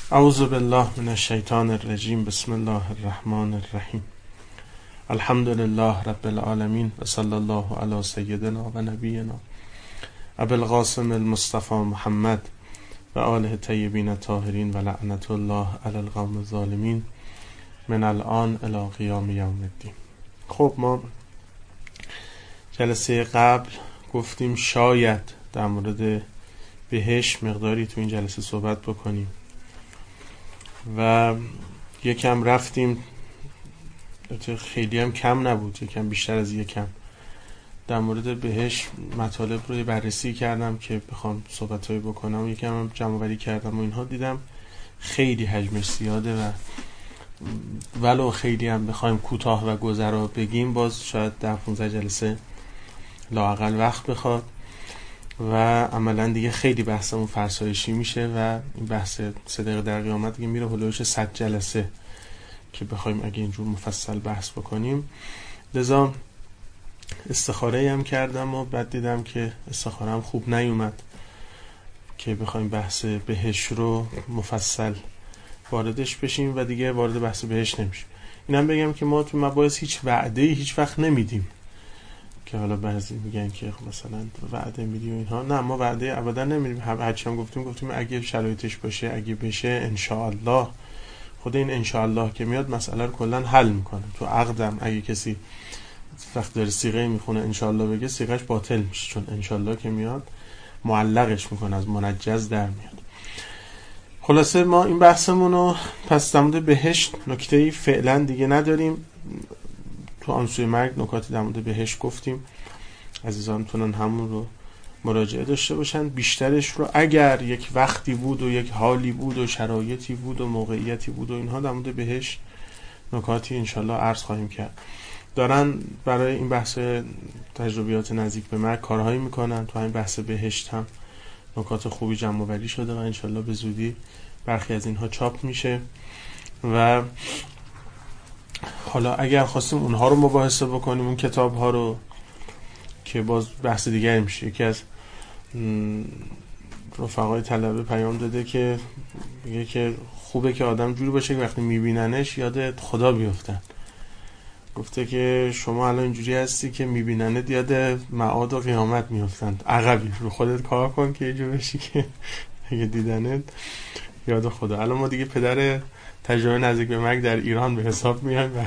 اعوذ بالله من الشیطان الرجیم. بسم الله الرحمن الرحیم. الحمد لله رب العالمین و صلی الله علی سیدنا و نبینا ابی القاسم المصطفى محمد و آله الطیبین الطاهرین و لعنت الله علی القوم الظالمین من الان الی قیام یوم الدین. خب ما جلسه قبل گفتیم شاید در مورد بهشت مقداری تو این جلسه صحبت بکنیم و یکم رفتیم، خیلی هم کم نبود، یکم بیشتر از یکم در مورد بهشت مطالب رو بررسی کردم که بخوام صحبتایی بکنم و یکم هم جمع آوری کردم و اینها. دیدم خیلی حجمش زیاده و ولو خیلی هم بخوایم کوتاه و گذرا بگیم باز شاید 10-15 جلسه لااقل وقت بخواد و عملا دیگه خیلی بحثمون فرسایشی میشه و این بحث 3 دقیقه در قیامت دیگه میره هلوش 100 جلسه که بخوایم اگه اینجور مفصل بحث بکنیم. لذا استخاره هم کردم و بعد دیدم که استخاره هم خوب نیومد که بخوایم بحث بهشت رو مفصل واردش بشیم و دیگه وارد بحث بهشت نمیشیم. اینم بگم که ما تو مباحث هیچ وعده‌ای هیچ وقت نمیدیم که حالا بعضی میگن که مثلا وعده میدی و اینها. نه، ما وعده ابدا نمیدیم. هرچی هم گفتیم اگه شرایطش باشه، اگه بشه انشاءالله. خود این انشاءالله که میاد مسئله رو کلا حل میکنه. تو عقدم اگه کسی وقت داره صیغه میخونه انشاءالله بگه، صیغهش باطل میشه، چون انشاءالله که میاد معلقش میکنه، از منجز در میاد. خلاصه ما این بحثمونو پس در مورد بهشت نکته‌ای فعلا دیگه نداریم. تو آن سوی مرگ نکاتی در مورد بهشت گفتیم، عزیزان میتونن همون رو مراجعه داشته باشن. بیشترش رو اگر یک وقتی بود و یک حالی بود و شرایطی بود و موقعیتی بود و اینها در مورد بهشت نکاتی انشالله عرض خواهیم کرد. دارن برای این بحث تجربیات نزدیک به مرگ کارهایی میکنن. تو همین بحث بهشت هم نکات خوبی جمع آوری شده و انشالله به زودی برخی از اینها چاپ میشه و حالا اگر خواستیم اونها رو مباحثه بکنیم، اون کتاب ها رو، که باز بحث دیگری میشه. یکی از رفقای طلبه پیام داده که میگه که خوبه که آدم جوری باشه که وقتی میبیننش یاد خدا بیفتن. گفته که شما الان اینجوری هستی که میبیننت یاد معاد و قیامت میفتن. عقبی رو خودت کار کن که اینجور بشی که اگه دیدنت یاد خدا. الان ما دیگه پدر تجربه نزدیک به مرگ در ایران به حساب میان و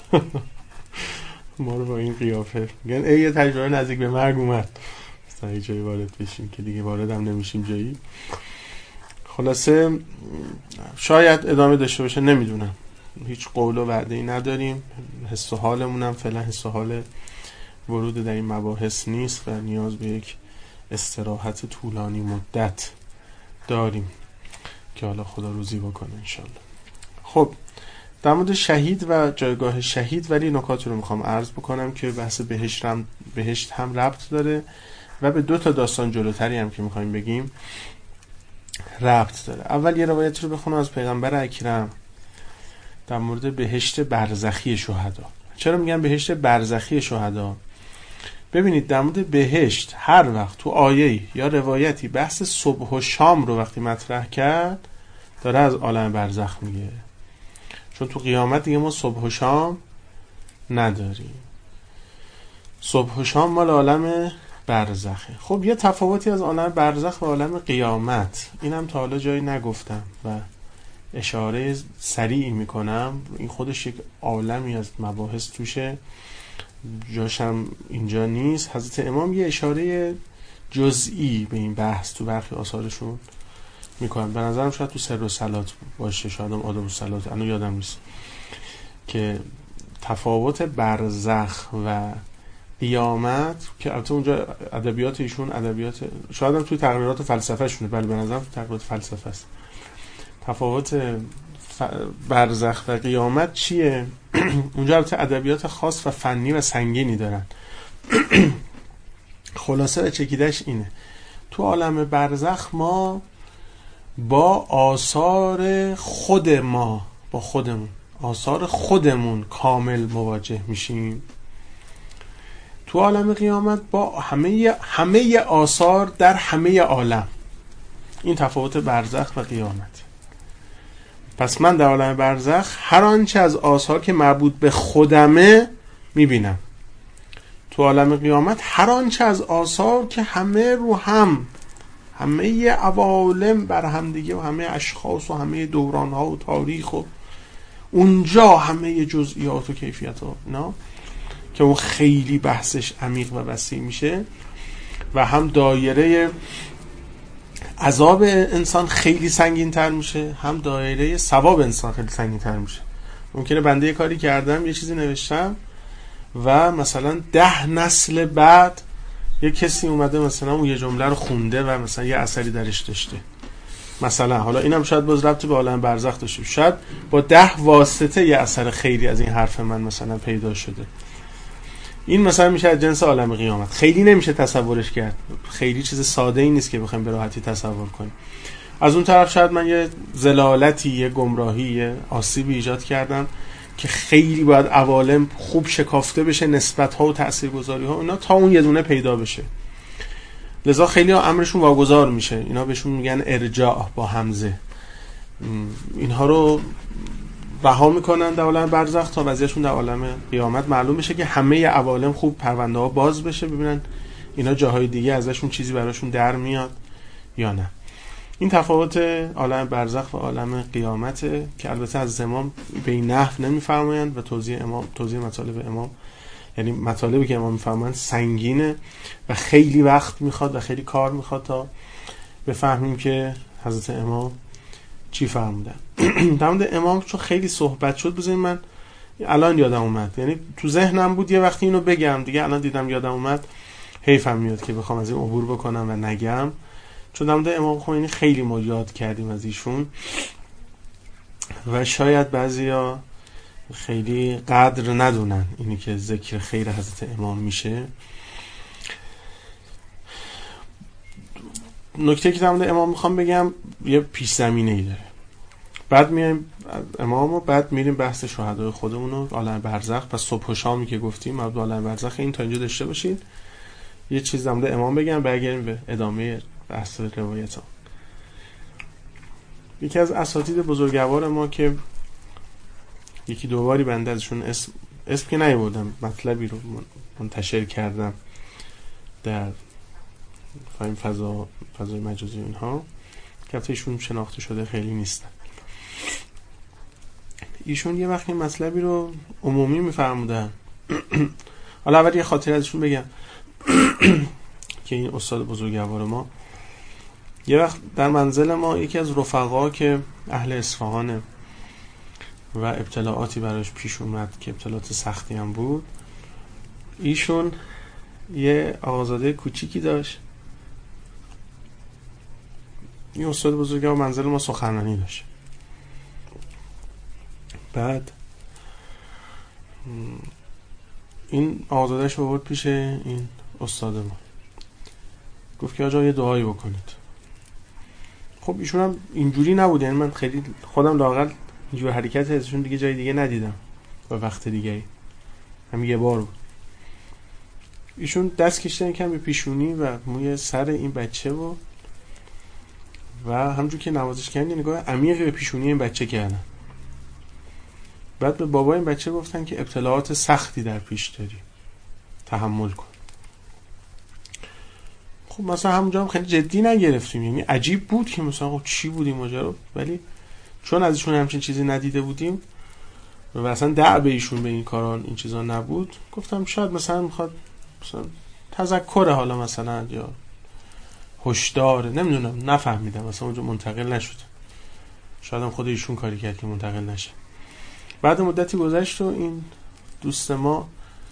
ما رو با این قیافه میگن ای یه تجربه نزدیک به مرگ اومد، مثلا جایی وارد بشیم که دیگه وارد هم نمیشیم جایی. خلاصه شاید ادامه داشته باشه، نمیدونم، هیچ قول و وعده‌ای نداریم. حس و حالمون هم فعلا حس و حال ورود در این مباحث نیست و نیاز به یک استراحت طولانی مدت داریم که حالا خدا روزی بکنه انشالله. خب در مورد شهید و جایگاه شهید ولی نکاتی رو میخوام عرض بکنم که بحث بهشت هم ربط داره و به 2 تا داستان جلوتری هم که میخوایم بگیم ربط داره. اول یه روایت رو بخونم از پیغمبر اکرم در مورد بهشت برزخی شهدا. چرا میگم بهشت برزخی شهدا؟ ببینید در مورد بهشت هر وقت تو آیه یا روایتی بحث صبح و شام رو وقتی مطرح کرد داره از عالم برزخ میگه، چون تو قیامت دیگه ما صبح و شام نداریم. صبح و شام مال عالم برزخه. خب یه تفاوتی از عالم برزخ و عالم قیامت اینم تا حالا جایی نگفتم و اشاره سریعی میکنم. این خودش یک عالمی از مباحث توشه، جاشم اینجا نیست. حضرت امام یه اشاره جزئی به این بحث تو برخی آثارشون میکنن. به نظرم شاید تو سر و صلات باشه، شاید هم آداب و صلات، انا یادم نیست، که تفاوت برزخ و قیامت که البته اونجا ادبیات ایشون ادبیات شاید هم توی تقریرات فلسفه شونه، بله به نظرم تو تقریرات فلسفه است. تفاوت برزخ و قیامت چیه؟ اونجا البته ادبیات خاص و فنی و سنگینی دارن. خلاصه و چکیدش اینه: تو عالم برزخ ما با آثار خودمون کامل مواجه میشیم. تو عالم قیامت با همه آثار در همه عالم. این تفاوت برزخ و قیامت. پس من در عالم برزخ هر آنچه از آثار که مربوط به خودمه میبینم. تو عالم قیامت هر آنچه از آثار که همه رو همه عوالم بر هم دیگه و همه اشخاص و همه دوران ها و تاریخ و اونجا همه جزئیات و کیفیت ها اینا که اون خیلی بحثش عمیق و وسیع میشه و هم دایره عذاب انسان خیلی سنگین تر میشه، هم دایره ثواب انسان خیلی سنگین تر میشه. ممکنه بنده یه کاری کردم، یه چیزی نوشتم و مثلا 10 نسل بعد یه کسی اومده مثلا اون یه جمله رو خونده و مثلا یه اثری درش داشته. مثلا حالا اینم شاید باز ربطی به عالم برزخ داشته، شاید با 10 واسطه یه اثر خیری از این حرف من مثلا پیدا شده. این مثلا میشه از جنس عالم قیامت. خیلی نمیشه تصورش کرد، خیلی چیز ساده ای نیست که بخوایم به راحتی تصور کنیم. از اون طرف شاید من یه ضلالتی، یه گمراهی، یه آسیبی ایجاد کردم که خیلی باید عوالم خوب شکافته بشه، نسبت‌ها و تاثیرگذاری‌ها اینا تا اون یه دونه پیدا بشه. لذا خیلی ها امرشون واگذار میشه، اینا بهشون میگن ارجاع با همزه. اینها رو رها میکنن در عالم برزخ تا وضعیتشون در عالم قیامت معلوم بشه که همه عوالم خوب پرونده ها باز بشه، ببینن اینا جاهای دیگه ازشون چیزی براشون در میاد یا نه. این تفاوت عالم برزخ و عالم قیامته که البته از امام به این نحو نمیفرمایند و توضیح مطالب امام، یعنی مطالبی که امام میفرمایند سنگینه و خیلی وقت میخواد و خیلی کار میخواد تا بفهمیم که حضرت امام چی فرمودن. در مورد امام چون خیلی صحبت شد، بذارید من الان یادم اومد، یعنی تو ذهنم بود یه وقتی اینو بگم دیگه، الان دیدم یادم اومد، حیفم میاد که بخوام از این عبور بکنم و نگم، چون در مورد امام خمینی خیلی ما یاد کردیم از ایشون و شاید بعضیا خیلی قدر ندونن اینی که ذکر خیر حضرت امام میشه. نکته که در مورد امام میخوام بگم یه پیش زمینه‌ای داره، بعد میایم امام و بعد میریم بحث شهدای خودمون و عالم برزخ. پس صبح و شامی که گفتیم مربوط عالم برزخ، این تا اینجا داشته باشید. یه چیز در مورد امام بگم برگردیم به ادامه بحث روایت ها. یکی از اساتید بزرگوار ما که یکی دوباری بنده ازشون اسم که نیاوردم، مطلبی رو منتشر کردم در فضای مجازی اینها که ایشون شناخته شده خیلی نیستن. ایشون یه وقتی مطلبی رو عمومی میفرمودن. حالا اول یه خاطره ازشون بگم که این استاد بزرگوار ما یه وقت در منزل ما یکی از رفقا که اهل اصفهانه و ابتلاعاتی براش پیش اومد که ابتلاعات سختی هم بود، ایشون یه آقازاده کوچیکی داشت. این استاد بزرگوار منزل ما سخنرانی داشت. بعد این آقازادهش رو برد پیش این استاد ما، گفت که آجا یه دعایی بکنید. خب ایشون هم اینجوری نبود، یعنی من خیلی خودم لااقل اینجور حرکت ازشون دیگه جای دیگه ندیدم و وقت دیگه هم یه بار بود. ایشون دست کشیدن کم به پیشونی و موی سر این بچه و همونجور که نوازش کردن نگاه عمیقی به پیشونی این بچه کردن. بعد به بابا این بچه گفتن که ابتلاعات سختی در پیش داری، تحمل کن. خب مثلا همونجا هم خیلی جدی نگرفتیم، یعنی عجیب بود که مثلا خب چی بود این ماجرا، ولی چون ازشون همچین چیزی ندیده بودیم و اصلا دعوه ایشون به این کاران این چیزا نبود، گفتم شاید مثلا میخواد مثلا تذکر حالا مثلا یا هشدار، نمیدونم، نفهمیدم، مثلا اونجا منتقل نشد. شاید هم خود ایشون کاری کرد که منتقل نشه. بعد مدتی گذشت و این دوست ما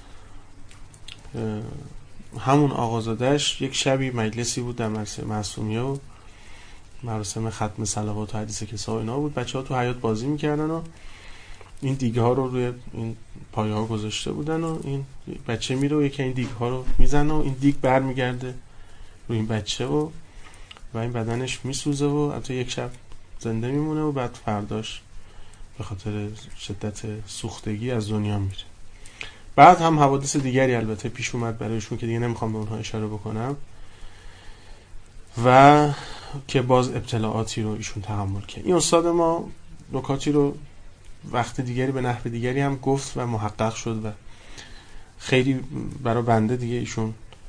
همون آقازادهش یک شبی مجلسی بود در مراسم معصومیه و مراسم ختم صلوات و حدیث کسا و اینا بود. بچه ها تو حیاط بازی میکردن و این دیگه ها رو روی این پایه ها گذاشته بودن و این بچه میره و یکی این دیگه ها رو میزنه و این دیگ بر میگرده روی این بچه و این بدنش میسوزه و حتی یک شب زنده میمونه و بعد فرداش به خاطر شدت سوختگی از دنیا میره. بعد هم حوادث دیگری البته پیش اومد برایشون که دیگه نمیخوام به اونها اشاره بکنم و که باز ابتلاعاتی رو ایشون تحمل کرد. این استاد ما نکاتی رو وقت دیگری به نحو دیگری هم گفت و محقق شد و خیلی برای بنده دیگه ایشون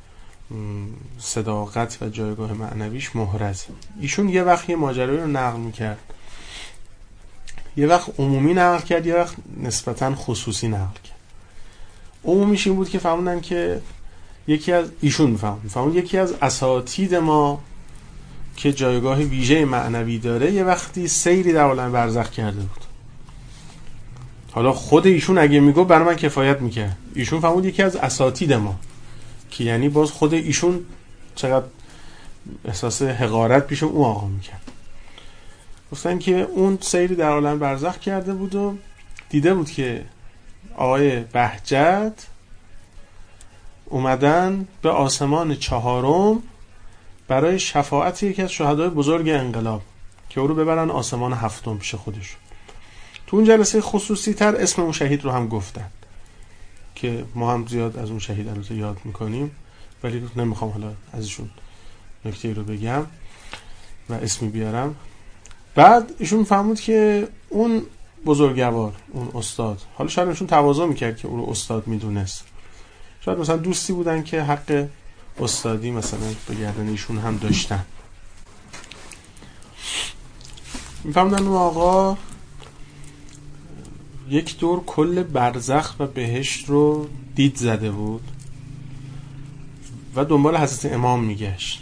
صداقت و جایگاه معنویش محرز. ایشون یه وقت یه ماجرایی رو نقل میکرد، یه وقت عمومی نقل کرد، یه وقت نسبتاً خصوصی نقل کرد. عمومیش این بود که فهموندن که یکی از ایشون فهموند یکی از اساتید ما که جایگاه ویژه معنوی داره یه وقتی سیری در عالم برزخ کرده بود. حالا خود ایشون اگه میگو برای من کفایت میکرد. ایشون فهموند یکی از اساتید ما، که یعنی باز خود ایشون چقدر احساس حقارت پیش اون آقا میکرد. گفتن که اون سیری در عالم برزخ کرده بود و دیده بود که آقای بهجت اومدن به آسمان 4 برای شفاعت یکی از شهدای بزرگ انقلاب که او رو ببرن آسمان 7 پیش خودشون. تو اون جلسه خصوصی تر اسم اون شهید رو هم گفتن که ما هم زیاد از اون شهید البته یاد میکنیم، ولی نمیخوام حالا ازشون نکته رو بگم و اسمی بیارم. بعد ایشون فهمود که اون بزرگوار، اون استاد، حالا شاید ایشون تواضع میکرد که اون رو استاد میدونست، شاید مثلا دوستی بودن که حق استادی مثلا به گردن ایشون هم داشتن. میفهمدن اون آقا یک دور کل برزخ و بهشت رو دید زده بود و دنبال حضرت امام میگشت.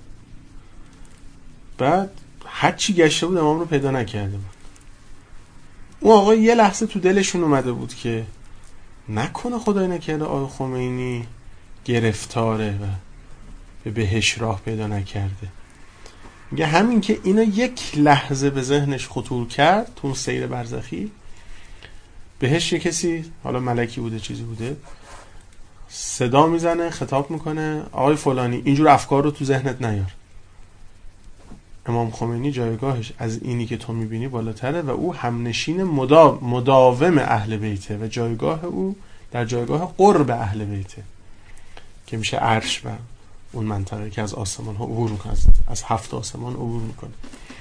بعد هر چی گشته بود امام رو پیدا نکرده بود. اون آقا یه لحظه تو دلشون اومده بود که نکنه خدای نکرده آقای خمینی گرفتاره و به بهشت راه پیدا نکرده. میگه همین که اینا یک لحظه به ذهنش خطور کرد تو اون سیر برزخی، بهش یه کسی، حالا ملکی بوده چیزی بوده، صدا میزنه، خطاب میکنه آقای فلانی اینجور افکار رو تو ذهنت نیار. امام خمینی جایگاهش از اینی که تو میبینی بالاتره و او همنشین مداوم اهل بیته و جایگاه او در جایگاه قرب اهل بیته که میشه عرش و اون منطقه که از آسمان ها عبور میکنه، از 7 آسمان عبور میکنه.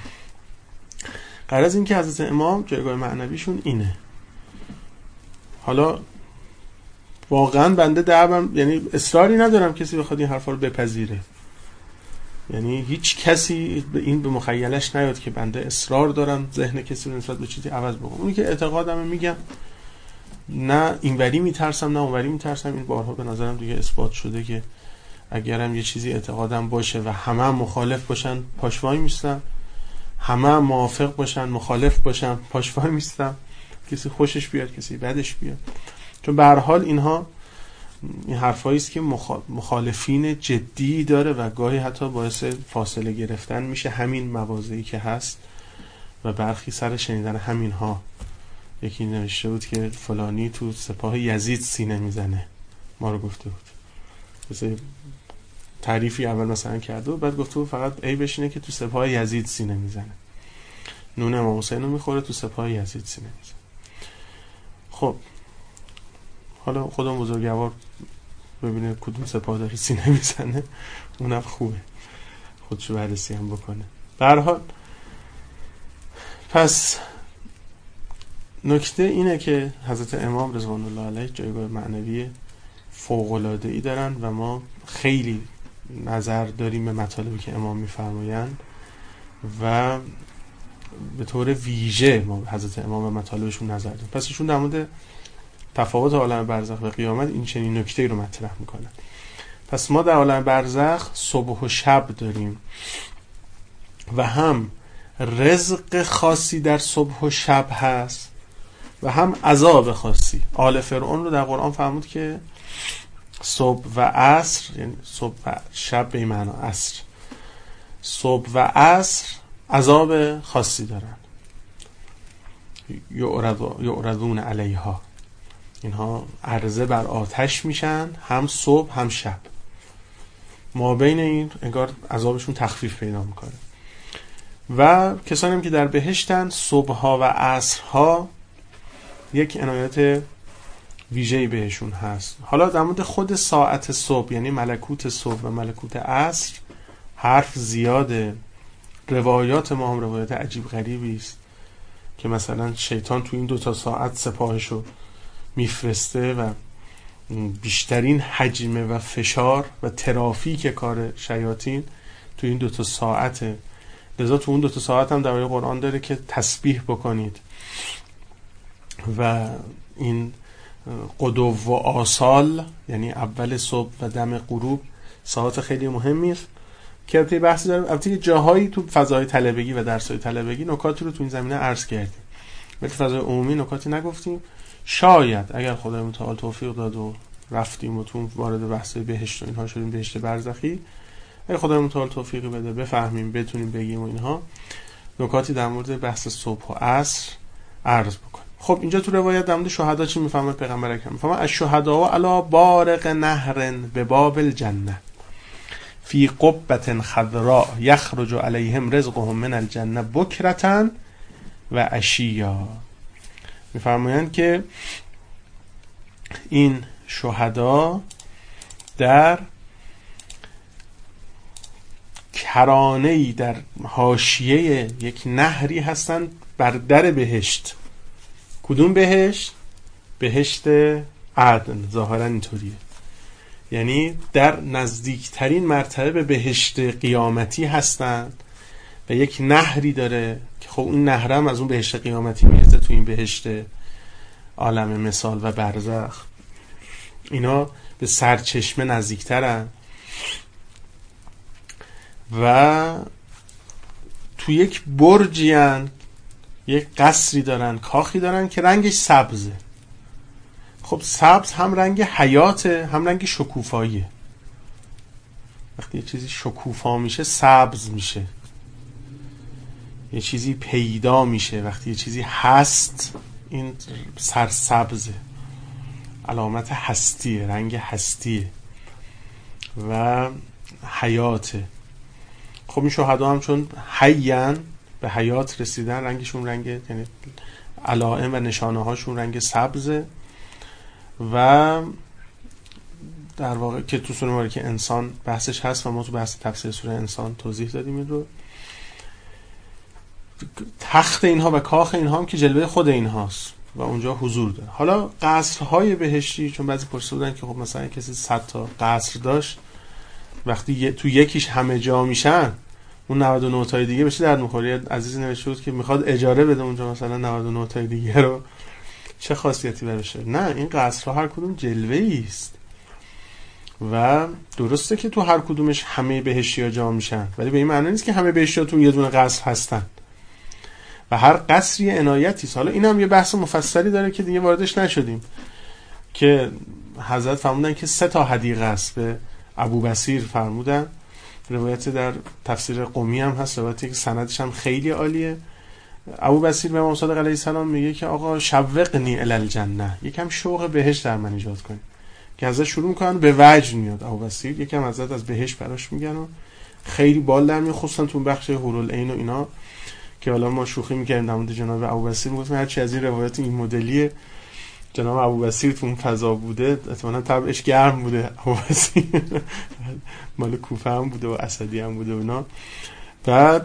غرض این که حضرت امام جایگاه معنویشون اینه. حالا واقعا بنده دعوام، یعنی اصراری ندارم کسی بخواد این حرفا رو بپذیره، یعنی هیچ کسی به این به مخیلش نیاد که بنده اصرار دارم ذهن کسی رو نسبت به چیزی عوض بکنم. اونی که اعتقادمه میگم، نه اینوری میترسم نه اونوری میترسم. این بارها به نظرم دیگه اثبات شده که اگرم یه چیزی اعتقادم باشه و همه هم مخالف باشن پاش وای میستم، همه هم موافق باشن مخالف باشن پاش وای میستم، کسی خوشش بیاد کسی بدش بیاد. چون به هر حال اینها این حرفایی است که مخالفین جدی داره و گاهی حتی باعث فاصله گرفتن میشه همین مواضعی که هست. و برخی سر شنیدن همین ها، یکی نوشته بود که فلانی تو سپاه یزید سینه میزنه، ما رو گفته بود، مثلا تعریفی اول مثلا کرده و بعد گفته بود فقط عیبش اینه که تو سپاه یزید سینه میزنه، نون امام حسین رو میخوره تو سپاه یزید سینه میزنه. خب حالا خودم بزرگوار ببینه کدوم سپاه داری سینه میزنه، اونم خوبه خودشو بررسی هم بکنه. به هر حال پس نکته اینه که حضرت امام رضوان الله علیه جایگاه معنوی فوق‌العاده‌ای دارن و ما خیلی نظر داریم به مطالبی که امام میفرمایند و به طور ویژه ما حضرت امام و مطالبشون نظر داریم. پس ایشون در مورد تفاوت عالم برزخ و قیامت این چنین نکته رو مطرح میکنن. پس ما در عالم برزخ صبح و شب داریم و هم رزق خاصی در صبح و شب هست و هم عذاب خاصی. آل فرعون رو در قرآن فرمود که صبح و عصر، یعنی صبح و شب به معنی عصر، صبح و عصر عذاب خاصی دارن. یعرضون علیها، اینها عرضه بر آتش میشن هم صبح هم شب، ما بین این انگار عذابشون تخفیف پیدا میکنه. و کسانی هم که در بهشتن صبحها و عصرها یک عنایت ویژه‌ای بهشون هست. حالا در مورد خود ساعت صبح یعنی ملکوت صبح و ملکوت عصر حرف زیاده، روایات ما هم روایات عجیب غریبی است. که مثلا شیطان تو این 2 ساعت سپاهشو میفرسته و بیشترین حجم و فشار و ترافیک کار شیاطین تو این 2 ساعته. لذا تو اون 2 ساعت هم در قرآن داره که تسبیح بکنید و این غدو و آصال، یعنی اول صبح و دم غروب، ساعات خیلی مهمی است که البته بحثی داریم. البته جاهایی تو فضای طلبگی و درسای طلبگی نکاتی رو تو این زمینه عرض کردیم، ولی فضای عمومی نکاتی نگفتیم. شاید اگر خدای متعال توفیق داد و رفتیم و تو وارد بحث بهشت و اینها شدیم، بهشت برزخی، اگه خدای متعال توفیقی بده بفهمیم، بتونیم بگیم و اینها، نکاتی در مورد بحث صبح و عصر عرض بکنیم. خب اینجا تو روایت در مورد شهدا چی میفهمه پیغمبر اکرم؟ میفهمه الشهداء علی بارق نهر بباب الجنه فی قبة خضراء یخرج علیهم رزقهم من الجنه بکرة و عشیا. میفرمایند که این شهدا در کرانه‌ای در حاشیه یک نهری هستند بر در بهشت. کدوم بهشت؟ بهشت عدن. ظاهرا اینطوریه، یعنی در نزدیکترین مرتبه به بهشت قیامتی هستند و یک نهری داره که خب اون نهر هم از اون بهشت قیامتی میرسه تو این بهشت عالم مثال و برزخ. اینا به سرچشمه نزدیکترن و تو یک برجی هن، یک قصری دارن، کاخی دارن که رنگش سبزه. خب سبز هم رنگ حیاته، هم رنگ شکوفاییه. وقتی یه چیزی شکوفا میشه سبز میشه، یه چیزی پیدا میشه. وقتی یه چیزی هست این سرسبزه، علامت هستیه، رنگ هستیه و حیاته. خب این شهدا هم چون حیان به حیات رسیدن، رنگشون رنگ، یعنی علائم و نشانه هاشون رنگ سبزه و در واقع که تو سوره مبارکه انسان بحثش هست و ما تو بحث تفسیر سوره انسان توضیح دادیم این رو. تخت اینها و کاخ اینها هم که جلوه خود اینهاست و اونجا حضور داره. حالا قصرهای بهشتی، چون بعضی پرسیده بودن که خب مثلا کسی 100 تا قصر داشت، وقتی تو یکیش همه جا میشن، اون 99 تای دیگه بشه درد می‌خوره. عزیزی نوشته بود که میخواد اجاره بده اونجا مثلا 99 تای دیگه رو، چه خاصیتی برشه؟ نه، این قصرها هر کدوم جلوه‌ای است و درسته که تو هر کدومش همه بهشتی‌ها جا میشن، ولی به این معنی نیست که همه بهشتی‌ها تو یه دونه قصر هستن و هر قصری عنایتی است. حالا اینم یه بحث مفصلی داره که دیگه واردش نشدیم، که حضرت فرمودن که 3 تا حدیقه است. به ابو بصیر فرمودن، روایت در تفسیر قمی هم هست، روایتی که سندش هم خیلی عالیه. ابو بصیر به امام صادق علیه السلام میگه که آقا شوقنی الی الجنه، یکم شوق بهشت در من ایجاد کن. که ازش شروع میکنن به وجد میاد ابو بصیر، یکم ازت از بهشت براش میگن و خیلی بال در میاد، خصوصا تو بخش حورالعین و اینا که حالا ما شوخی میکردیم در مورد جناب ابو بصیر، میگفتیم هر چی از این روایت این مدلیه جناب ابو بصیر تو اون فضا بوده، احتمالاً طبعش گرم بوده. ابو بصیر مال کوفه هم بوده و اسدی هم بوده اونا. بعد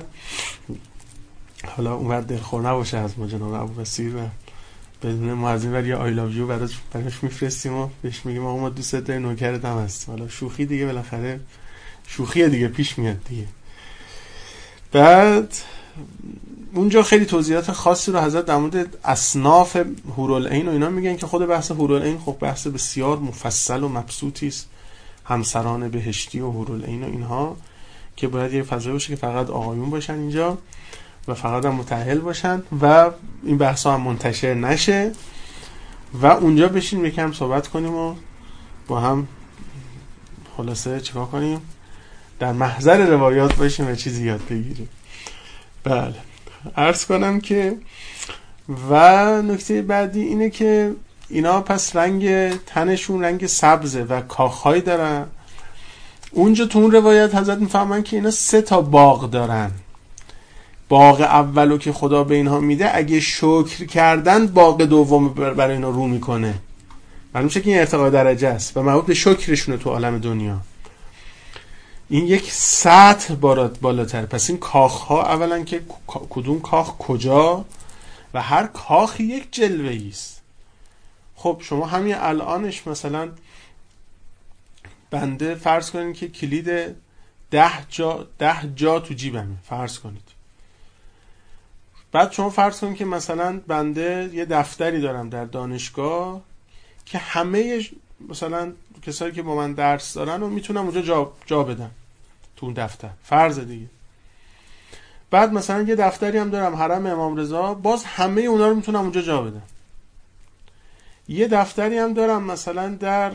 حالا اونور دلخور نباشه از ما جناب ابو بصیر و بدون مؤذن ولی آی لاو یو براش میفرستیم و بهش میگیم آقا ما دوست داریم، نوکرت هم هست. حالا شوخی دیگه، بالاخره شوخی دیگه پیش میاد دیگه. بعد اونجا خیلی توضیحات خاصی رو حضرت در مورد اصناف حورالعین و اینا میگن که خود بحث حورالعین خب بحث بسیار مفصل و مبسوطی است، همسران بهشتی و حورالعین و اینها، که باید یه فضایی باشه که فقط آقایون باشن اینجا و فقط هم متأهل باشن و این بحثا هم منتشر نشه و اونجا بشین یکم صحبت کنیم و با هم خلاصه چیکار کنیم، در محضر روایات باشیم و چیزی یاد بگیریم. بله، عرض کنم که و نکته بعدی اینه که اینا پس رنگ تنشون رنگ سبزه و کاخهای دارن. اونجا تو اون روایت حضرت میفهمن که اینا 3 تا باغ دارن. باغ اولو که خدا به اینها میده، اگه شکر کردن باغ دوم برای اینا رو میکنه. معلوم میشه که این ارتقای درجه است و مربوط به شکرشونه تو عالم دنیا. این یک سطح بالاتر. پس این کاخ ها اولا که کدوم کاخ کجا و هر کاخی یک جلوه‌ای است. خب شما همین الانش مثلا بنده فرض کنید که کلید 10 جا تو جیبمه، فرض کنید. بعد شما فرض کنید که مثلا بنده یه دفتری دارم در دانشگاه که همه مثلا کسایی که با من درس دارن رو میتونم اونجا جا بدم تو اون دفتر، فرض دیگه. بعد مثلا یه دفتری هم دارم حرم امام رضا، باز همه اونا رو میتونم اونجا جا بدم. یه دفتری هم دارم مثلا در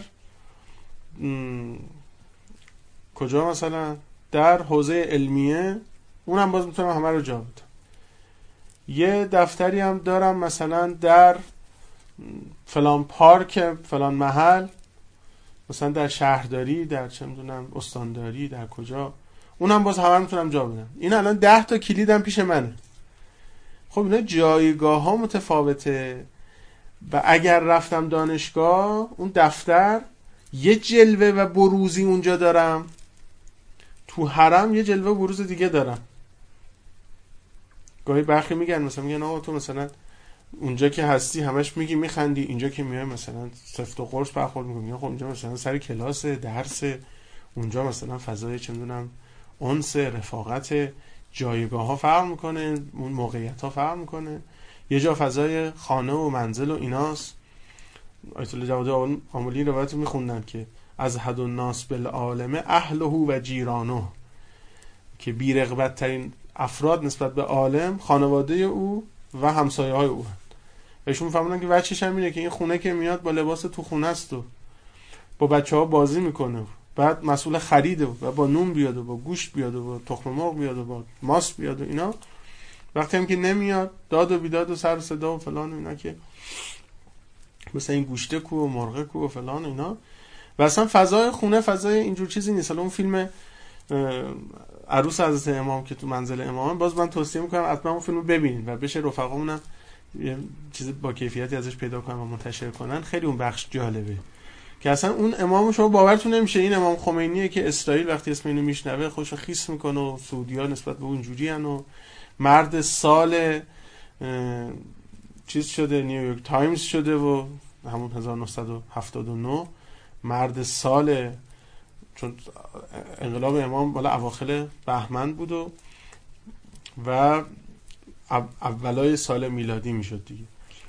کجا، مثلا در حوزه علمیه، اونم باز میتونم همه رو جا بدم. یه دفتری هم دارم مثلا در فلان پارک فلان محل، مثلا در شهرداری، در چه میدونم استانداری، در کجا، اونم باز همه رو میتونم جا بدم. این الان 10 تا کلیدم پیش منه. خب اینا جایگاه ها متفاوته و اگر رفتم دانشگاه اون دفتر یه جلوه و بروزی اونجا دارم، تو حرم یه جلوه و بروز دیگه دارم. گاهی برخی میگن مثلا میگن آقا تو مثلا اونجا که هستی همش میگی میخندی، اینجا که میای مثلا سفت و قرص برخورد میکنی. خب اونجا مثلا سر کلاس درس، اونجا مثلا فضای چه میدونم انس، رفاقت، جایگاه ها فرق میکنه، اون موقعیت ها فرق میکنه. یه جا فضای خانه و منزل و ایناست. آیت الله جواد آملی روایت میخوندن که از حد الناس بالعالم اهله و جیرانه، که بی رغبت ترین افراد نسبت به عالم خانواده او و همسایه های او. ایشون میفهمونن که بچه‌ش هم اینه که این خونه که میاد با لباس تو خونه است و با بچه‌ها بازی میکنه، بعد مسئول خریده و با نون بیاد و با گوشت بیاد و با تخم مرغ بیاد و با ماست بیاد و اینا. وقتی هم که نمیاد داد و بیداد و سر و صدا و فلان و اینا، که مثلا این گوشته کو و مرغ کو و فلان و اینا. و اصلا فضای خونه فضای اینجور چیزی نیست. اون فیلم عروس حضرت امام که تو منزل امام، باز من توصیه میکنم حتما اون فیلمو ببینید و بشه رفقامونم یه چیز با کیفیتی ازش پیدا کنن و منتشر کنن. خیلی اون بخش جالبه که اصلا اون امام شما باورتون نمیشه این امام خمینیه که اسرائیل وقتی اسم اینو میشنوه خوشو خیس میکنه و سعودی‌ها نسبت به اونجوری ان و مرد سال چیز شده، نیویورک تایمز شده و همون 1979 مرد سال، چون انقلاب امام بالا اواخر بهمن بود و اولای سال میلادی میشد دیگه.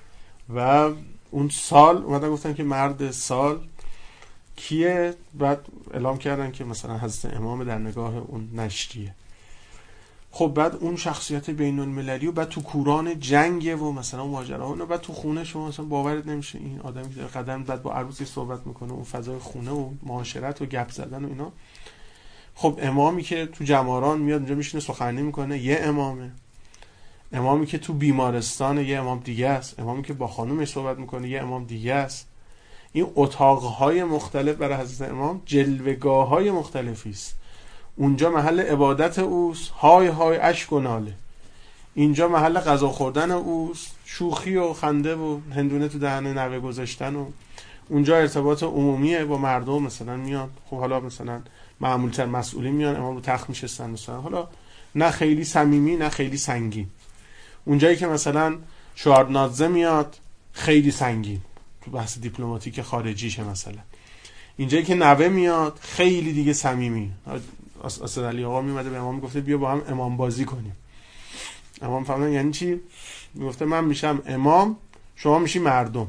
و اون سال اومدن گفتن که مرد سال کیه، بعد اعلام کردن که مثلا حضرت امام در نگاه اون نشریه. خب بعد اون شخصیت بین المللی و بعد تو کوران جنگه و مثلا ماجراها، و بعد تو خونه شما مثلا باورت نمیشه این آدمی که داره قدم بعد با عروسی صحبت میکنه، اون فضای خونه و معاشرت و گپ زدن و اینا. خب امامی که تو جماران میاد اونجا میشینه سخنرانی میکنه یه امامه، امامی که تو بیمارستان یه امام دیگه است، امامی که با خانومش صحبت میکنه یه امام دیگه است. این اتاقهای مختلف برای حضرت امام جلوه‌گاه‌های مختلفی است. اونجا محل عبادت اوست، های های اشک و ناله. اینجا محل غذا خوردن اوست، شوخی و خنده و هندونه تو دهن نوه گذاشتن. و اونجا ارتباط عمومیه با مردم، مثلا میان خب حالا مثلا معمولتر مسئولین میان امام رو تخت میشستن، مثلا حالا نه خیلی صمیمی نه خیلی سنگین. اونجایی که مثلا شوارنادزه میاد خیلی سنگین تو بحث دیپلماتیک خارجیشه. مثلا اینجایی که نوه میاد خیلی دیگه صمیمی. اسدعلی آقا میومده به امام گفته بیا با هم امام بازی کنیم. امام فهمیدن یعنی چی؟ میگفته من میشم امام شما میشی مردم.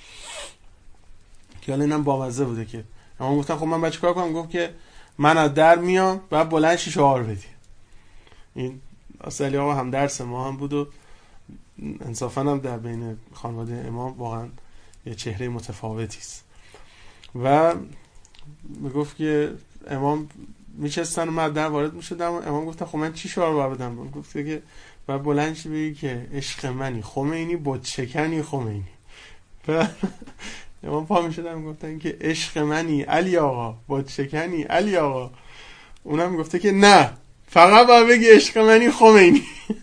که حالا اینم بامزه بوده که امام گفتن خب من بچه کار کنم؟ گفت که من از در میام بعد بلند شی شعار بدی. این اسدعلی آقا هم درس ما هم بود و انصافا هم در بین خانواده امام واقعا یه چهره متفاوتی است. و میگفت که امام میشستن و من در وارد میشدم و امام گفتن خب من چی شعار باید بدم؟ گفت که بعد بلند شی بگی که عشق منی خمینی، بت شکنی خمینی. و امام پا میشدم گفتن که عشق منی علی آقا، بت شکنی علی آقا. اونم گفته که نه فقط باید بگی عشق منی خمینی.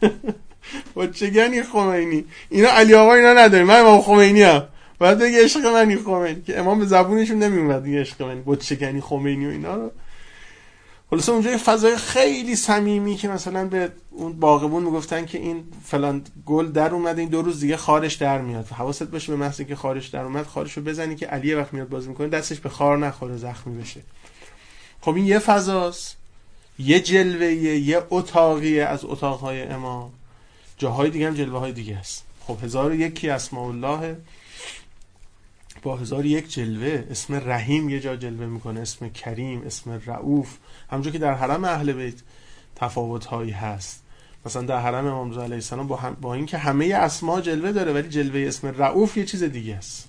بت شکنی خمینی اینا علی آقا اینا نداریم، من امام خمینی ام، باید بگی عشق منی خمینی. که امام به زبونشون نمیومد دیگه عشق منی، بت شکنی خمینی و اینا رو. خلاصه اونجا یه فضای خیلی صمیمی که مثلا به اون باغبون میگفتن که این فلان گل در اومده، این 2 روز دیگه خارش در میاد، حواست باشه به محض اینکه خارش در اومد خارشو بزنی که علی وقت میاد بازی میکنه دستش به خار نخوره، زخمی بشه. خب این یه فضاست، یه جلوه، یه اتاقیه از اتاقهای امام. جاهای دیگه هم جلوه های دیگه است. خب 1001 اسماء الله با 1001 جلوه. اسم رحیم یه جا جلوه میکنه، اسم کریم، اسم رؤوف. همونجور که در حرم اهل بیت تفاوت هایی هست، مثلا در حرم امام رضا علیه السلام با اینکه همه اسما جلوه داره ولی جلوه اسم رؤوف یه چیز دیگه است.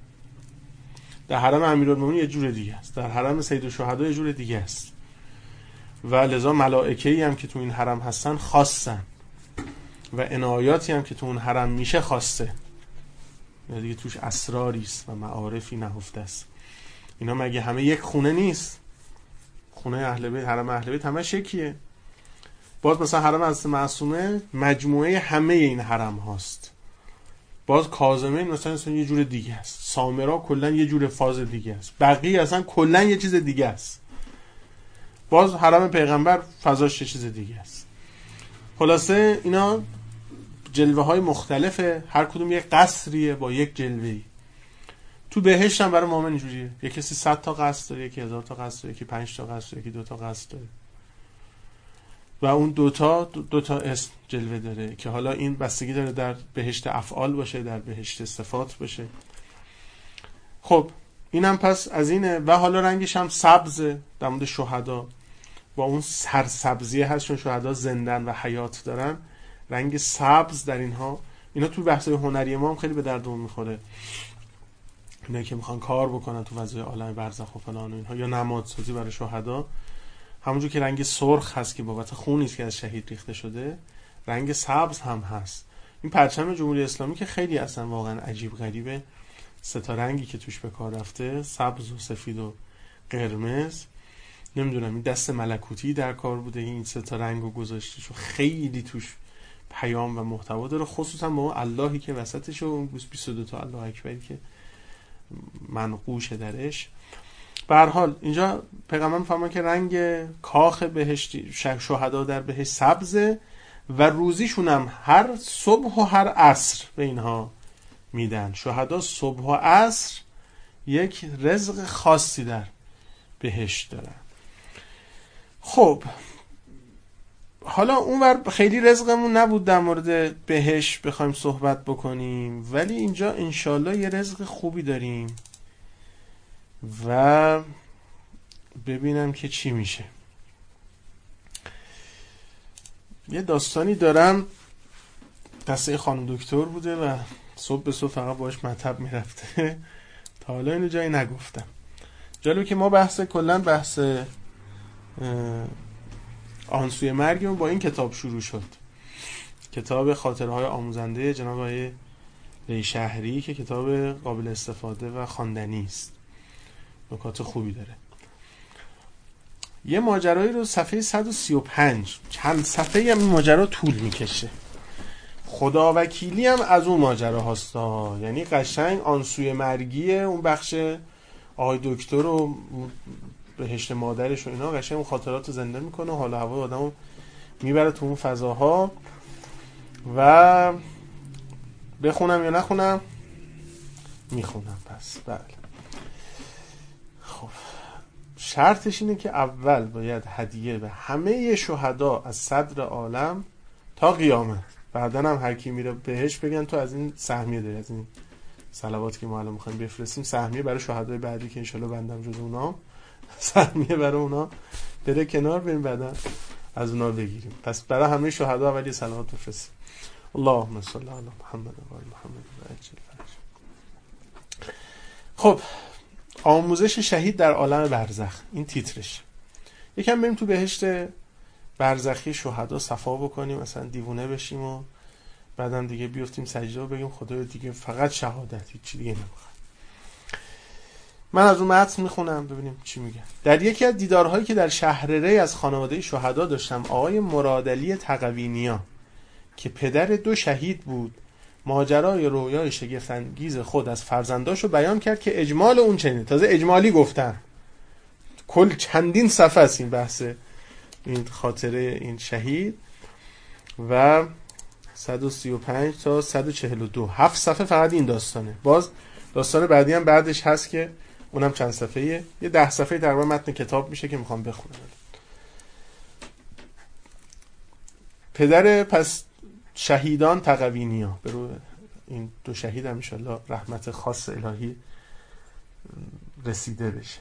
در حرم امیرالمومنین یه جور دیگه است، در حرم سید الشهدا یه جور دیگه است. و لذا ملائکه‌ای هم که تو این حرم هستن خاصن و عنایاتی هم که تو اون حرم میشه خاصه، یا دیگه توش اسراری است و معارفی نهفته است. اینا مگه همه یک خونه نیست؟ خونه اهل بیت، حرم اهل بیت همش یکیه. باز مثلا حرم حضرت معصومه مجموعه همه این حرم هاست. باز کاظمه مثلا یه جور دیگه است، سامرا کلا یه جور فاز دیگه است، بقیه اصلا کلا یه چیز دیگه است. باز حرم پیغمبر فضاش یه چیز دیگه است. خلاصه اینا جلوه های مختلفه، هر کدوم یک قصریه با یک جلوه‌ای. تو بهشت هم برای مؤمن اینجوریه، یک کسی 100 تا قصر داره، یکی 1000 تا قصر داره، یکی 5 تا قصر داره، یکی 2 تا قصر داره. و اون دو تا اسم جلوه داره که حالا این بستگی داره در بهشت افعال باشه، در بهشت صفات باشه. خب اینم پس از اینه. و حالا رنگش هم سبزه. در مورد شهدا با اون سرسبزیه هست، چون شهدا زندن و حیات دارن، رنگ سبز در اینا تو بحث هنری ما هم خیلی به دردمون میخوره. اینایی که میخوان کار بکنن تو فضای عالم برزخ و فلان و اینها، یا نمادسازی برای شهدا، همونجور که رنگ سرخ هست که بابت خونی است که از شهید ریخته شده، رنگ سبز هم هست. این پرچم جمهوری اسلامی که خیلی اصلا واقعا عجیب غریبه، 3 تا رنگی که توش به کار رفته، سبز و سفید و قرمز، نمیدونم این دست ملکوتی در کار بوده این 3 تا رنگو گذاشته، چون خیلی توش پیام و محتوا داره، خصوصا با اون اللهی که وسطش و اون 22 تا الله اکبری که منقوشه درش. به هر حال اینجا پیغمبر می‌فرماید که رنگ کاخ بهشتی شهدا در بهشت سبزه و روزیشون هم هر صبح و هر عصر به اینها میدن. شهدا صبح و عصر یک رزق خاصی در بهشت دارن. خب حالا اونور خیلی رزقمون نبود در مورد بهشت بخوایم صحبت بکنیم، ولی اینجا انشالله یه رزق خوبی داریم و ببینم که چی میشه. یه داستانی دارم، دسته خانم دکتر بوده و صبح به صبح فقط باش مطب میرفته، تا حالا اینو جایی نگفتم. جالبه که ما کلن بحث آنسوی مرگمون با این کتاب شروع شد، کتاب خاطرهای آموزنده جناب آقای ریشهری که کتاب قابل استفاده و خواندنی است، نکات خوبی داره. یه ماجرایی رو صفحه 135 چند صفحه هم ماجرا طول میکشه، خداوکیلی هم از اون ماجرا هاستا، یعنی قشنگ آنسوی مرگیه اون بخش آقای دکتر و بهشت مادرش و اینا، قشنگ اون خاطرات رو زنده میکنه، حال و هوای آدمو میبره تو اون فضاها. و بخونم یا نخونم؟ میخونم. پس بله. خب شرطش اینه که اول باید هدیه به همه شهدا از صدر عالم تا قیامت، بعدن هم هر کی میره بهش بگن تو از این سهمیه داری، از این صلواتی که ما الان میخوایم بفرستیم سهمیه برای شهدای بعدی که انشالله بندم جز اونا، سهمیه برای اونا بره کنار، بریم بعدا از اونا بگیریم. پس برای همه شهدا اولی صلوات بفرستیم. اللهم صل علی محمد و آل محمد و عجل فرج. خب آموزش شهید در عالم برزخ، این تیترش. یکم بریم تو بهشت برزخی شهدا صفا بکنیم، مثلا دیوونه بشیم و بعدم دیگه بیفتیم سجده و بگیم خدایا دیگه فقط شهادت، هیچ دیگه نمیخوام. من از اون متن میخونم ببینیم چی میگه. در یکی از دیدارهایی که در شهر ری از خانواده شهدا داشتم، آقای مرادعلی تقوی‌نیا که پدر 2 شهید بود، ماجرای رویای شگفت‌انگیز خود از فرزنداشو بیان کرد که اجمال اون چنینه. تازه اجمالی گفتن، کل چندین صفحه است این بحث این خاطره این شهید و 135 تا 142 7 صفحه فقط این داستانه. باز داستان بعدی هم بعدش هست که اونم چند صفحه‌ایه، یه 10 صفحه تقریبا متن کتاب میشه که میخوام بخونم. پدر پس شهیدان تقوینیا، برو این دو شهید هم انشالله رحمت خاص الهی رسیده بشه.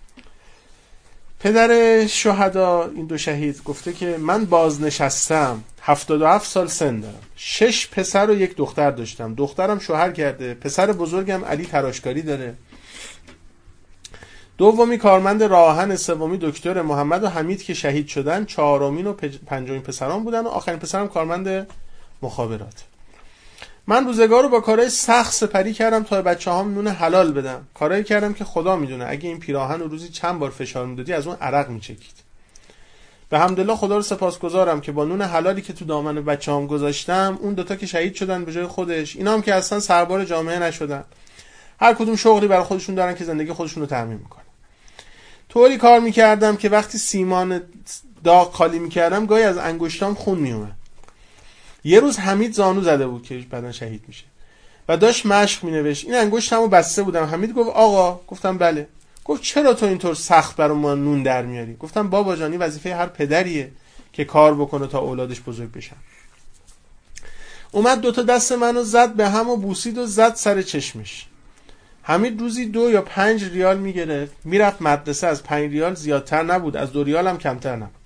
پدر شهدا این دو شهید گفته که من بازنشستم، 77 سال سن دارم، 6 پسر و 1 دختر داشتم. دخترم شوهر کرده، پسر بزرگم علی تراشکاری داره، دومی کارمند راهن، سومی دکتر محمد و حمید که شهید شدن، چهارمین و پنجمین پسران بودن و آخرین پسرم کارمند مخابرات. من روزگار رو با کارهای سخت سپری کردم تا بچه‌هام نون حلال بدم. کارایی کردم که خدا میدونه اگه این پیراهن رو روزی چند بار فشار میدادی از اون عرق میچکید. به حمدالله خدا رو سپاسگزارم که با نون حلالی که تو دامن بچه‌هام گذاشتم اون دوتا که شهید شدن به جای خودش، اینا هم که اصلا سربار جامعه نشدن، هر کدوم شغلی برای خودشون دارن که زندگی خودشون رو تامین میکنن. طوری کار میکردم که وقتی سیمان داغ خالی میکردم گاهی از انگشتام خون میومد. یه روز حمید زانو زده بود که بعداً شهید میشه و داشت مشق مینوشت. این انگشتمو بسته بودم. حمید گفت آقا. گفتم بله. گفت چرا تو اینطور سخت برای ما نون در میاری؟ گفتم بابا جانی وظیفه هر پدریه که کار بکنه تا اولادش بزرگ بشن. اومد دوتا دست منو زد به هم و بوسید و زد سر چشمش. حمید روزی 2 یا 5 ریال میگرفت، میرفت مدرسه، از 5 ریال زیادتر نبود، از 2 ریال هم کمتر نبود.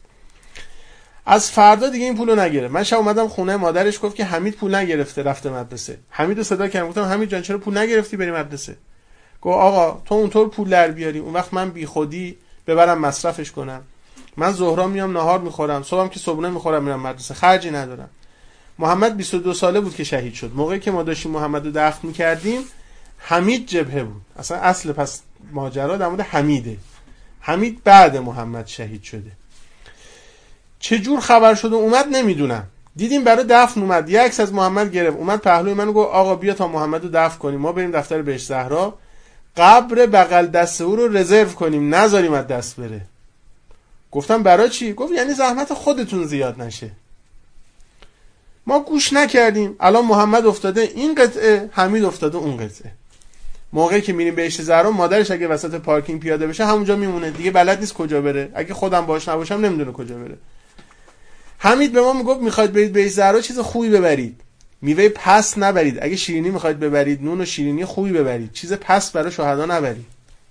از فردا دیگه این پولو نگرفت. من شب اومدم خونه، مادرش گفت که حمید پول نگرفته رفته مدرسه. حمیدو صدا کردم، گفتم حمید جان چرا پول نگرفتی بری مدرسه؟ گفت آقا تو اونطور پول در بیاری اون وقت من بی خودی ببرم مصرفش کنم. من ظهرا میام نهار میخورم، صبحم که صبحونه میخورم میرم مدرسه، خرجی ندارم. محمد 22 ساله بود که شهید شد. موقعی که ما داشتیم محمدو دفن میکردیم حمید جبهه بود. اصل پس ماجرا در مورد حمیده. حمید بعد محمد شهید شده. چجور خبر شد و اومد نمیدونم. دیدیم برای دفن اومد، یه عکس از محمد گرفت، اومد پهلوی منو گفت آقا بیا تا محمدو دفن کنیم، ما بریم دفتر بهشت زهرا قبر بغل دست او رو رزرو کنیم، نذاریم از دست بره. گفتم برای چی؟ گفت یعنی زحمت خودتون زیاد نشه. ما گوش نکردیم. الان محمد افتاده این قطعه، حمید افتاده اون قطعه. موقعی که میریم بهشت زهرا مادرش اگه وسط پارکینگ پیاده بشه همونجا میمونه دیگه، بلد نیست کجا بره. اگه خودم باش نباشم نمیدونه کجا بره. حمید به ما میگفت میخواید برید بهشت زهرا چیز خوبی ببرید، میوه پس نبرید. اگه شیرینی میخواید ببرید نون و شیرینی خوبی ببرید، چیز پس برای شهدا نبرید.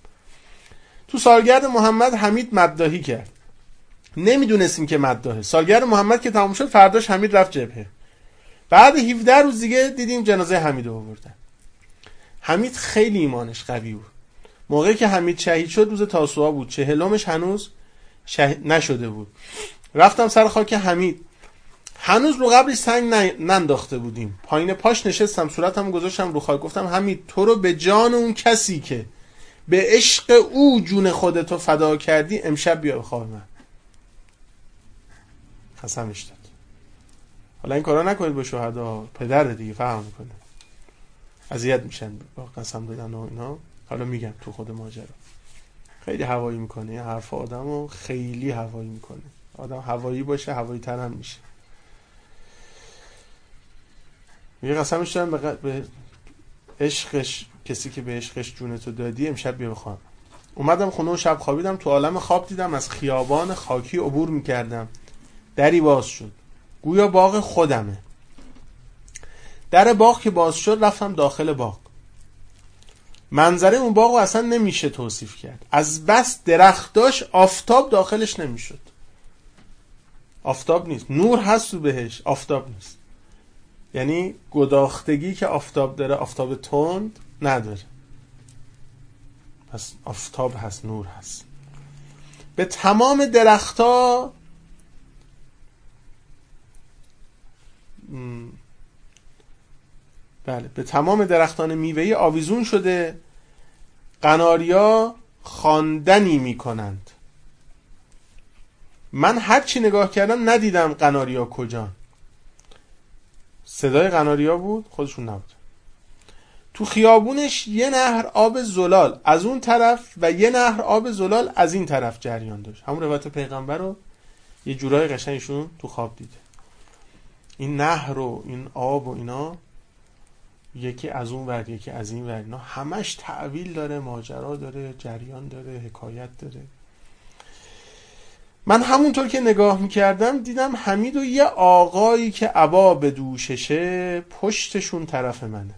تو سالگرد محمد حمید مداحی کرد، نمیدونستیم که مداحه. سالگرد محمد که تموم شد فرداش حمید رفت جبهه. بعد 17 روز دیگه دیدیم جنازه حمیدو آوردن. حمید خیلی ایمانش قوی بود. موقعی که حمید شهید شد روز تاسوعا بود، 40مش هنوز نشده بود. رفتم سر خاک حمید، هنوز رو قبرش سنگ ننداخته بودیم. پایین پاش نشستم، صورتمو گذاشتم رو خاک، گفتم حمید تو رو به جان اون کسی که به عشق او جون خودتو فدا کردی امشب بیا به خواب من. قسمش داد. حالا این کارا نکنید با شهدا، پدر دیگه فهم میکنه، اذیت میشن با قسم دادن و اینا. حالا میگم تو خود ماجرا خیلی هوایی میکنه، این حرف آدمو خیلی هوایی میکنه. آدم هوایی باشه هوایی تر هم میشه. یه قسمش دادم به عشقش، کسی که به عشقش جونتو دادی امشب بیا بخواب. اومدم خونه و شب خوابیدم، تو عالم خواب دیدم از خیابان خاکی عبور میکردم، دری باز شد، گویا باغ خودمه. در باغ که باز شد رفتم داخل باغ. منظره اون باغ رو اصلا نمیشه توصیف کرد. از بس درخت داشت آفتاب داخلش نمیشد. آفتاب نیست، نور هست تو بهش، آفتاب نیست. یعنی گداختگی که آفتاب داره آفتاب تند نداره، پس آفتاب هست، نور هست. به تمام درخت‌ها به تمام درختان میوه‌ای آویزون شده قناریا خواندنی میکنند. من هر چی نگاه کردم ندیدم قناریا کجا. صدای قناریا بود، خودشون نبود. تو خیابونش یه نهر آب زلال از اون طرف و یه نهر آب زلال از این طرف جریان داشت. همون روایت پیغمبر رو یه جورای قشنگشون تو خواب دیده. این نهر و این آب و اینا یکی از اون ور یکی از این ور، اینا همش تعویل داره، ماجرا داره، جریان داره، حکایت داره. من همونطور که نگاه میکردم دیدم حمید و یه آقایی که عبا به دوششه پشتشون طرف منه.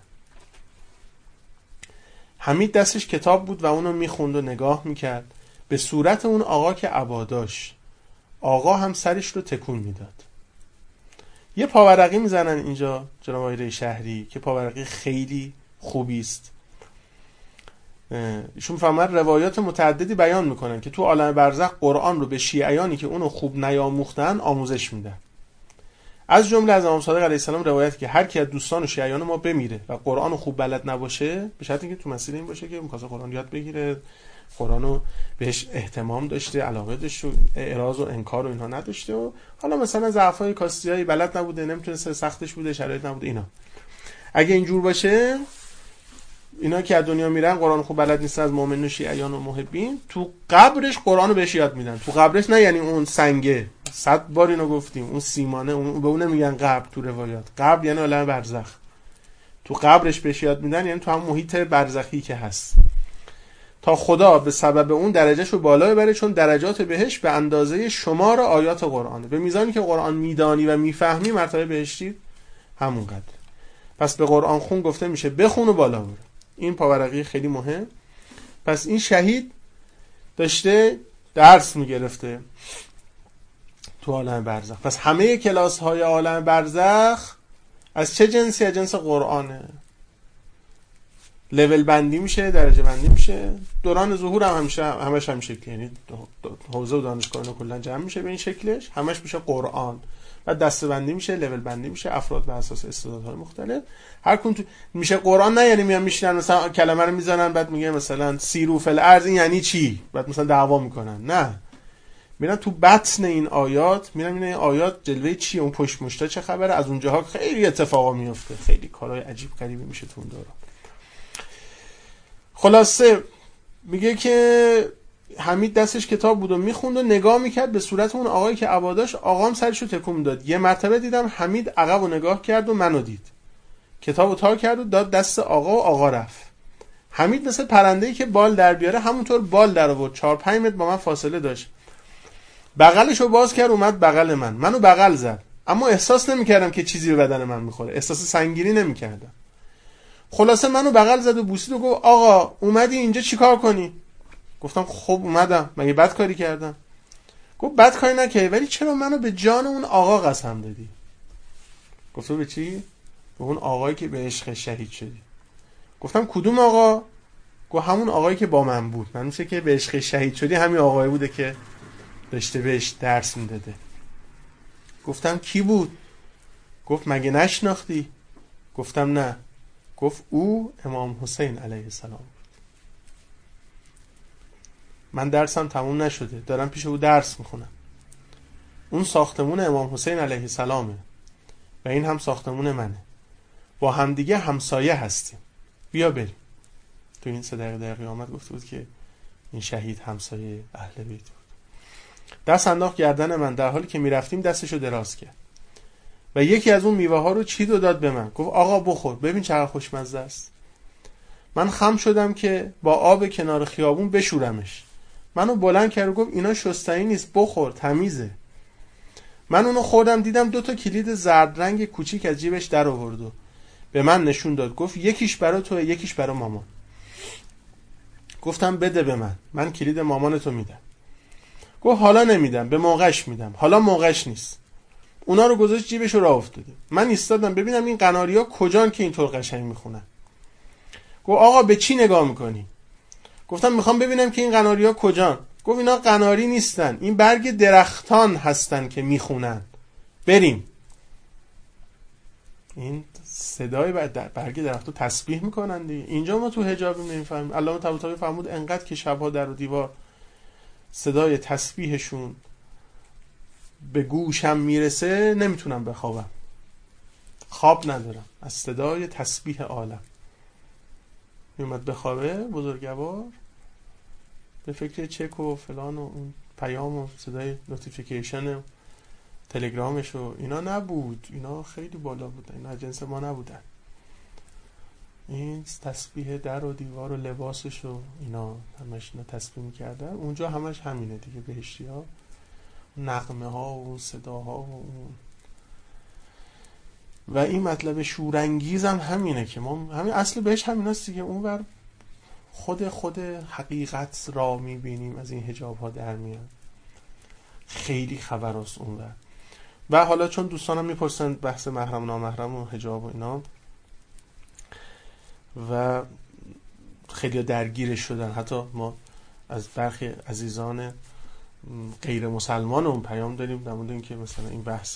حمید دستش کتاب بود و اونو میخوند و نگاه میکرد به صورت اون آقا که عبا داشت. آقا هم سرش رو تکون میداد. یه پاورقی میزنن اینجا جناب آقای ری شهری که پاورقی خیلی خوبی است. ایشون فرمودن روایات متعددی بیان میکنن که تو عالم برزخ قرآن رو به شیعیانی که اونو خوب نیاموختن آموزش میدن. از جمله از امام صادق علیه السلام روایت که هر کی از دوستان و شیعیان ما بمیره و قرآن رو خوب بلد نباشه، به شرطی که تو مسیر این باشه که می‌خواد قرآن یاد بگیره، قرآن رو بهش اهتمام داشته، علاقه داشته، اعراض و انکار و اینها نداشته و حالا مثلا ضعفای کاستیایی بلد نبوده، نمیتونسته، سختش بوده، شرایط نبوده، اینا اگه اینجور باشه، اینا که از دنیا میرن قرآن خوب بلد نیستن، از مؤمنین و شیعیان و محبین، تو قبرش قرآن رو بهش یاد میدن. تو قبرش نه یعنی اون سنگه، 100 بار اینو گفتیم، اون سیمانه، اون به اون نمیگن قبر تو روایات. قبر یعنی عالم برزخ. تو قبرش بهش یاد میدن یعنی تو هم محیط برزخی که هست، تا خدا به سبب اون درجهشو بالا ببره، چون درجات بهش به اندازه شمار آیات قرآنه. به میزانی که قرآن میدانی و میفهمی مرتبه بهشتی همونقدر. پس به قرآن خون گفته میشه بخون و بالا بره. این پاورقی خیلی مهم. پس این شهید داشته درس میگرفته تو عالم برزخ. پس همه کلاس های عالم برزخ از چه جنسی؟ از جنس قرآنه. لول بندی میشه، درجه بندی میشه. دوران ظهور هم همش هم شکلی، یعنی حوزه و دانشگاه اینا کلا جمع میشه به این شکلش، همش میشه قرآن. بعد دسته بندی میشه، لول بندی میشه، افراد بر اساس استعدادهای مختلف هر کدوم میشه قرآن. نه یعنی میان میشینن مثلا کلمه رو میزنن بعد میگه مثلا سیرو فی الارض یعنی چی، بعد مثلا دعوا میکنن. نه، میرن تو بطن این آیات، میرن این آیات جلوه چیه، اون پشت مشتا چه خبره. از اونجاها خیلی اتفاقا میفته، خیلی کارهای عجیب غریبی میشه تو اون دوران. خلاصه میگه که حمید دستش کتاب بود و میخوند و نگاه میکرد به صورت اون آقایی که عباداش. آقام سرشو تکون داد. یه مرتبه دیدم حمید عقب و نگاه کرد و منو دید، کتابو تا کرد و داد دست آقا و آقا رفت. حمید مثل پرنده‌ای که بال در بیاره همونطور بال در آورد. 4-5 متر با من فاصله داشت، بغلشو باز کرد اومد بغل من، منو بغل زد، اما احساس نمیکردم که چیزی به بدن من میخوره، احساس سنگینی نمیکردم. خلاصه منو بغل زد و بوسید و گفت آقا اومدی اینجا چیکار کنی؟ گفتم خب اومدم، مگه بد کاری کردم؟ گفت بد کاری نکردی، ولی چرا منو به جان اون آقا قسم دادی؟ گفتم به چی؟ به اون آقایی که به عشق شهید شدی. گفتم کدوم آقا؟ گفت همون آقایی که با من بود. من میشه که به عشق شهید شدی همین آقایی بوده که داشته بهش درس میداده. گفتم کی بود؟ گفت مگه نشناختی؟ گفتم نه. گفت او امام حسین علیه السلام بود. من درسم تموم نشده، دارم پیش او درس میخونم. اون ساختمون امام حسین علیه السلامه و این هم ساختمون منه، با همدیگه همسایه هستیم، بیا بریم. تو این 3 دقیقه در قیامت گفته بود که این شهید همسایه اهل بیت بود. دست انداخت گردن من، در حالی که میرفتیم دستشو دراز کرد و یکی از اون میوه ها رو چید و داد به من. گفت آقا بخور، ببین چقدر خوشمزه است. من خم شدم که با آب کنار خیابون بشورمش. منو بلند کرد و گفت اینا شستنی نیست، بخور، تمیزه. من اونو خوردم، دیدم 2 تا کلید زرد رنگ کوچیک از جیبش در آورد و به من نشون داد. گفت یکیش برای تو، یکیش برای مامان. گفتم بده به من کلید مامانتو میدم. گفت حالا نمیدم، به موقعش میدم، حالا موقعش نیست. اونا رو گذاشت جیبش و راه افتاده. من ایستادم ببینم این قناریا کجان که اینطور قشنگ میخونن. گفت آقا به چی نگاه میکنی؟ گفتم میخوام ببینم که این قناریا کجان. گفت اینا قناری نیستن، این برگ درختان هستن که میخونن، بریم. این صدای برگ درختو تسبیح میکنن دیگه. اینجا ما تو حجاب نمیفهمیم. علامه طباطبایی فرمود انقدر که شبها در و دیوار صدای تسبیحشون به گوشم میرسه نمیتونم بخوابم، خواب ندارم از صدای تسبیح عالم. میومد بخوابه بزرگوار، به فکر چک و فلان و اون پیام و صدای نوتیفیکیشن و تلگرامش و اینا نبود. اینا خیلی بالا بودن، اینا از جنس ما نبودن. این تسبیح در و دیوار و لباسش و اینا همش اینا تسبیح میکردن. اونجا همش همینه دیگه، بهشتی ها نغمه ها و صداها و اون. و این مطلب شورانگیز هم همینه که ما همین اصل بهش همیناست دیگه. اونور خود حقیقت را میبینیم، از این حجاب ها در میاد، خیلی خبر است اونور. و حالا چون دوستانم میپرسن بحث محرم و نامحرم و حجاب و اینا و خیلی درگیرش شدن، حتی ما از برخی عزیزان غیر مسلمان اون پیام داریم در مورد اینکه مثلا این بحث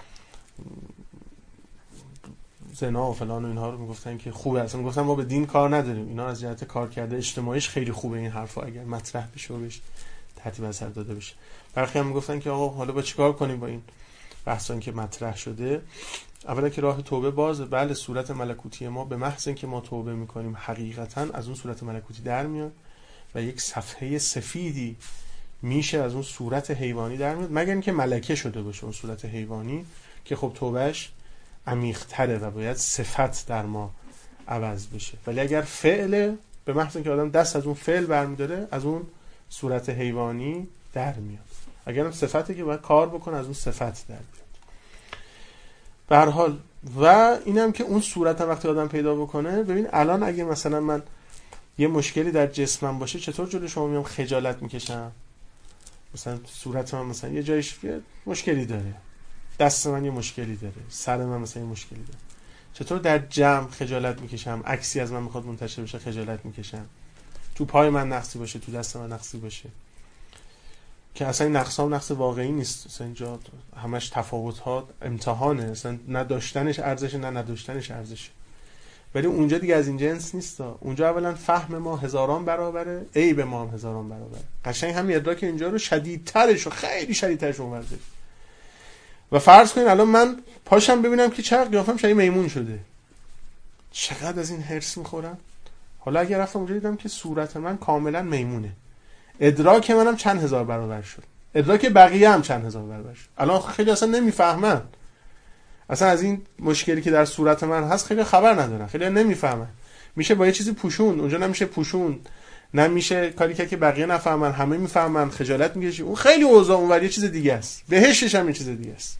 زنا و فلان و اینها رو میگفتن که خوبه، اصلا میگفتن ما به دین کار نداریم، اینا از جهت کار کرده اجتماعیش خیلی خوبه این حرفا اگر مطرح بشه و بهش ترتیب اثر داده بشه. برخی هم میگفتن که آقا حالا با چیکار کنیم با این بحثایی که مطرح شده؟ اولا که راه توبه بازه. بله صورت ملکوتی ما به محض اینکه ما توبه میکنیم حقیقتا از اون صورت ملکوتی در میاد و یک صفحه سفیدی میشه از اون صورت حیوانی در میاد، مگر اینکه ملکه شده باشه اون صورت حیوانی که خب توبهش عمیق‌تره و باید صفت در ما عوض بشه. ولی اگر فعل، به محض اینکه آدم دست از اون فعل برمی‌داره از اون صورت حیوانی در میاد. اگر هم صفته که باید کار بکنه از اون صفت در میاد. به هر حال و اینم که اون صورت هم وقتی آدم پیدا بکنه، ببین الان اگه مثلا من یه مشکلی در جسمم باشه چطور جلوی شما میام خجالت میکشم؟ مثلا صورت من مثلا یه جایش یه مشکلی داره، دست من یه مشکلی داره، سر من مثلا یه مشکلی داره، چطور در جمع خجالت میکشم؟ عکسی از من میخواد منتشر بشه خجالت میکشم، تو پای من نقصی باشه، تو دست من نقصی باشه، که اصلا این نقصام نقص واقعی نیست، اصلا اینجا همش تفاوت ها امتحانه، اصلا نه داشتنش ارزشه نه نداشتنش ارزشه. ولی اونجا دیگه از این جنس نیست. اونجا اولا فهم ما هزاران برابره، عیب ما هم هزاران برابره. قشنگ همین ادراک اینجا رو شدیدترش و خیلی شدیدترش اونورده. و فرض کنین الان من پاشم ببینم که چقدر قیافم شبیه میمون شده، چقدر از این هرس میخورم. حالا اگر رفتم اونجا دیدم که صورت من کاملا میمونه، ادراک منم چند هزار برابر شد، ادراک بقیه هم چند هزار برابر شد. الان خیلی اصلا نمیفهمن، اصلا از این مشکلی که در صورت من هست خیلی خبر ندارن، خیلی نمیفهمن. میشه با یه چیزی پوشون، اونجا نمیشه پوشون، نمیشه کاری که بقیه نفهمن، همه میفهمن، خجالت میکشی. اون خیلی اوضاع اونور یه چیز دیگه است، بهشتش هم یه چیز دیگه است.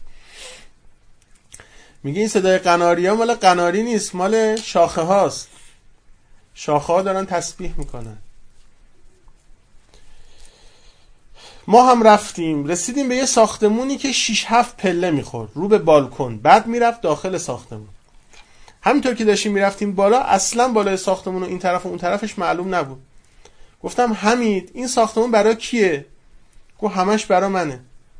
میگه این صدای قناری ها مال قناری نیست، مال شاخه هاست، شاخه ها دارن تسبیح میکنن. ما هم رفتیم رسیدیم به یه ساختمونی که 6-7 پله میخورد رو به بالکن، بعد میرفت داخل ساختمون. همینطور که داشتیم میرفتیم بالا، اصلا بالای ساختمون و این طرف و اون طرفش معلوم نبود. گفتم حمید این ساختمون برای کیه؟ گفت همش برای منه.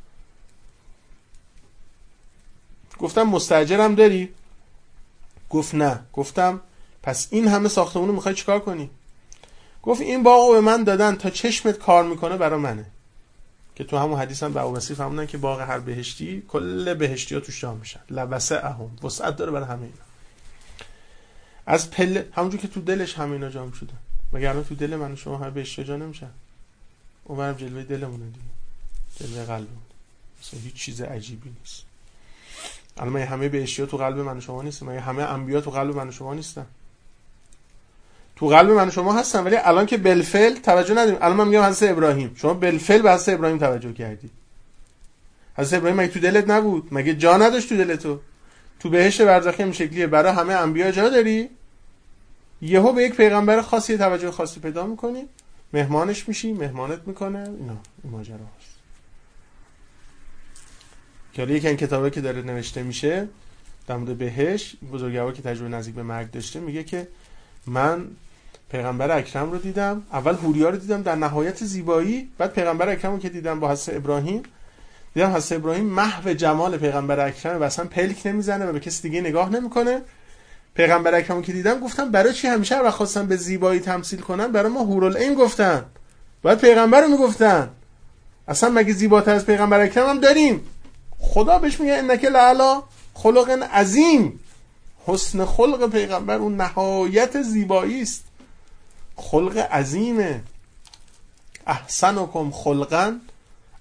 گفتم مستاجرم داری؟ گفت نه. گفتم پس این همه ساختمون رو میخوای چیکار کنی؟ گفت این باغو به من دادن تا چشمت کار میکنه برای منه. که تو همون حدیث هم به ابوبصیر فهموندن که باغ هر بهشتی کل بهشتی ها توش جا میشن، لوسعهم، وسعت داره برای همه اینا. از پله همونجور که تو دلش همه اینا جا شدن، وگرنه تو دل من و شما هر بهشتی جا نمیشن. اونورم جلوه دلمونه دیگه، جلوه قلبمون، مثلا هیچ چیز عجیبی نیست. الان همه بهشتی ها تو قلب من و شما نیستن، مگه همه انبیا تو قلب من و شما نیستن؟ تو قلب من و شما هستن، ولی الان که بالفعل توجه نداریم. الان من میگم حضرت ابراهیم، شما بالفعل به حضرت ابراهیم توجه کردی. حضرت ابراهیم مگه تو دلت نبود؟ مگه جا نداشت تو دلت؟ تو بهشت برزخی هم شکلیه، برای همه انبیا جا داری، یهو به یک پیغمبر خاصی توجه خاصی پیدا میکنی، مهمانش میشی، مهمانت میکنه. اینا این ماجرا هست که حالا یکی این کتابه که داره نوشته میشه در مورد بهشت، بزرگوار که تجربه نزدیک به مرگ داشته میگه که من پیغمبر اکرم رو دیدم، اول حوریا رو دیدم در نهایت زیبایی، بعد پیغمبر اکرم رو که دیدم با حضرت ابراهیم، دیدم حضرت ابراهیم محو جمال پیغمبر اکرم و اصلا پلک نمیزنه و به کسی دیگه نگاه نمیکنه. پیغمبر اکرم رو که دیدم گفتم برای چی همیشه هر وقت خواستن به زیبایی تمثیل کنن برای ما حورالعین گفتن، بعد پیغمبر رو میگفتن. اصلا مگه زیباتر از پیغمبر اکرم هم داریم؟ خدا بهش میگه انک لعلی خلق عظیم. حسن خلق پیغمبر اون نهایت زیبایی است، خلق عظیمه. احسنکم خلقا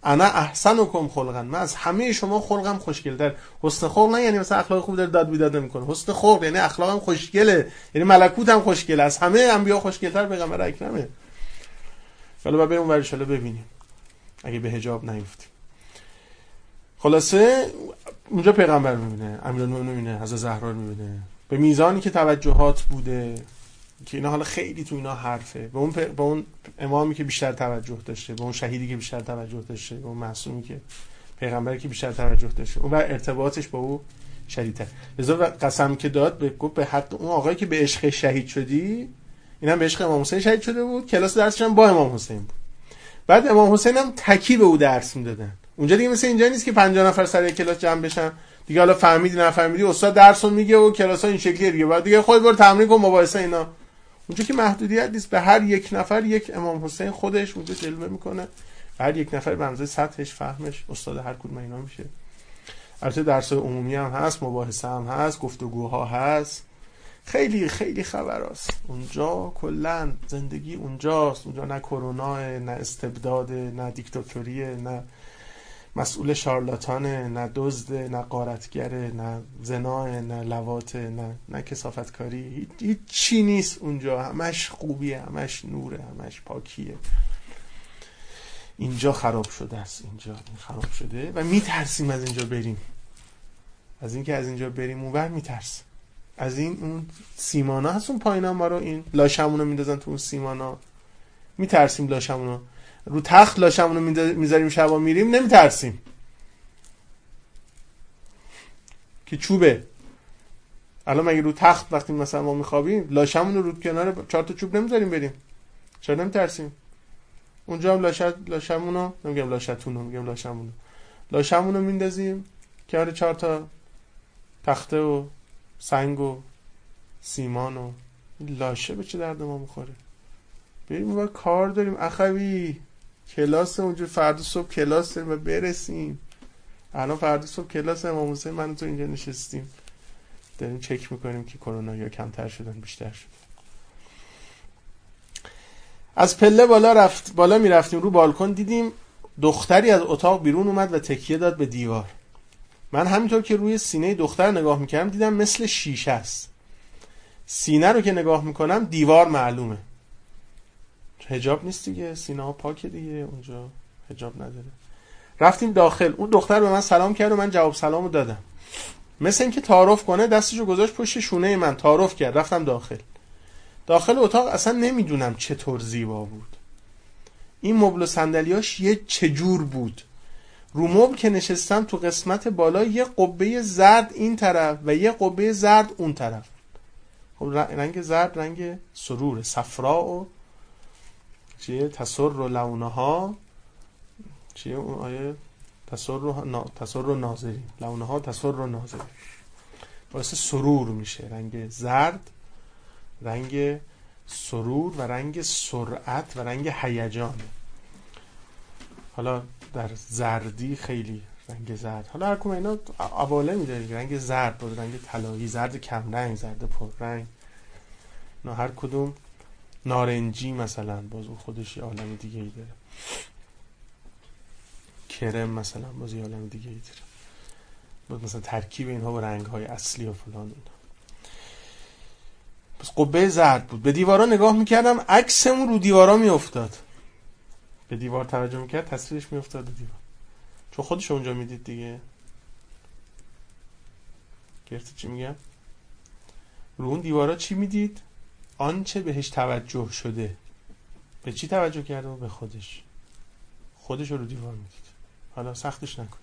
انا احسنکم خلقا، من از همه شما خلقم خوشگل‌تر. حسن خلق نه یعنی مثلا اخلاق خوب داره داد بیداد نمیکنه، حسن خلق یعنی اخلاقم خوشگله، یعنی ملکوتم خوشگله، از همه انبیا خوشگل‌تر پیغمبر اکرمه. حالا بریم اون ورش ببینیم اگه به حجاب نیفتیم. خلاصه اونجا پیغمبر میبینه، امیرالمومنین میبینه، حضرت زهرا رو میبینه، به میزانی که توجهات بوده که اینا حالا خیلی تو اینا حرفه، به اون امامی که بیشتر توجه داشته، به اون شهیدی که بیشتر توجه داشته، به اون معصومی که پیغمبری که بیشتر توجه داشته، اون بر ارتباطش با او شدیدتر. لذا قسم که داد گفت به حق اون آقایی که به عشق شهید شدی، اینم به عشق امام حسین شهید شده بود، کلاس درسش هم با امام حسین بود. بعد امام حسین هم تکی به او درس میدادن. اونجا دیگه مثل اینجا نیست که 50 نفر سر کلاس جمع بشن دیگه، حالا فهمیدی نفهمیدی استاد درسو میگه و کلاس‌ها این شکلیه دیگه، بعد دیگه خود برو تمرین کن مباحثه اینا. اونجا که محدودیت نیست، به هر یک نفر یک امام حسین خودش اونجا جلوه میکنه، هر یک نفر به اندازه سطحش فهمش استاد هر کدوم اینا میشه. البته درس عمومی هم هست، مباحثه هم هست، گفتگوها هست، خیلی خیلی خبراست اونجا. کلا زندگی اونجاست. اونجا نه کرونا، نه استبداد، نه دیکتاتوریه، نه مسئول شارلاتانه، نه دزد، نه غارتگره، نه زنا، نه لواطه، نه کثافتکاری، هیچ چی نیست اونجا. همش خوبیه، همش نوره، همش پاکیه. اینجا خراب شده است، اینجا خراب شده و میترسیم از اینجا بریم. از اینکه از اینجا بریم اونور میترسیم. از این اون سیمانا هست اون پایینا ما رو این لاشمونو میندازن تو اون سیمانا، میترسیم. لاشمونو رو تخت لاشمونو میذاریم شبا میریم، نمیترسیم که چوبه. الان مگه رو تخت وقتی مثلا ما میخوابیم لاشمونو رو کنار 4 تا چوب نمیذاریم بریم؟ چرا نمیترسیم؟ اونجا هم لاشمونو نمیگم لاشتونو، میگم لاشمونو میندازیم کنار 4 تا تخته و سنگ و سیمان و لاشه. به چه درد ما میخوره؟ بریم اونور کار داریم اخوی، کلاس اونجا فردا صبح کلاس داریم و برسیم. الان فردا صبح کلاس امام حسین من تو اینجا نشستیم داریم چک میکنیم که کرونا یا کمتر شدن بیشتر شد. از پله بالا میرفتیم رو بالکن، دیدیم دختری از اتاق بیرون اومد و تکیه داد به دیوار. من همینطور که روی سینه دختر نگاه میکردم دیدم مثل شیشه است. سینه رو که نگاه میکنم دیوار معلومه. حجاب نیست دیگه، سینه ها پاکه دیگه، اونجا حجاب نداره. رفتیم داخل، اون دختر به من سلام کرد و من جواب سلامو دادم. مثل اینکه تعارف کنه دستشو گذاشت پشت شونه من، تعارف کرد. رفتم داخل اتاق اصلا نمیدونم چطور زیبا بود. این مبل و صندلیاش یه چجور بود. رو مبل که نشستم تو قسمت بالا یه قبه زرد این طرف و یه قبه زرد اون طرف. خب رنگ زرد رنگ سرور، صفرا و چیه تسر و لونها، چیه اون آیه تسر و ناظری، لونها تسر و ناظری، باعث سرور میشه. رنگ زرد رنگ سرور و رنگ سرعت و رنگ هیجان. حالا در زردی خیلی رنگ زرد، حالا هر کدوم اینا اواله میداره، رنگ زرد بود، رنگ طلایی، زرد کم رنگ، زرد پر رنگ، نه هر کدوم. نارنجی مثلا باز اون خودش یه عالم دیگه ای داره. کرم مثلا باز یه عالم دیگه ای داره. باز مثلا ترکیب اینها با رنگ های اصلی و فلان اینا. بس قبه زرد بود. به دیوارا نگاه میکردم عکسمون رو دیوارا میافتاد. به دیوار توجه میکرد تصویرش میافتاد رو دیوار، چون خودش اونجا میدید دیگه. گرفتی چی میگم؟ رو اون دیوارا چی میدید؟ آنچه بهش توجه شده. به چی توجه کرده؟ به خودش رو دیوار میدید. حالا سختش نکن.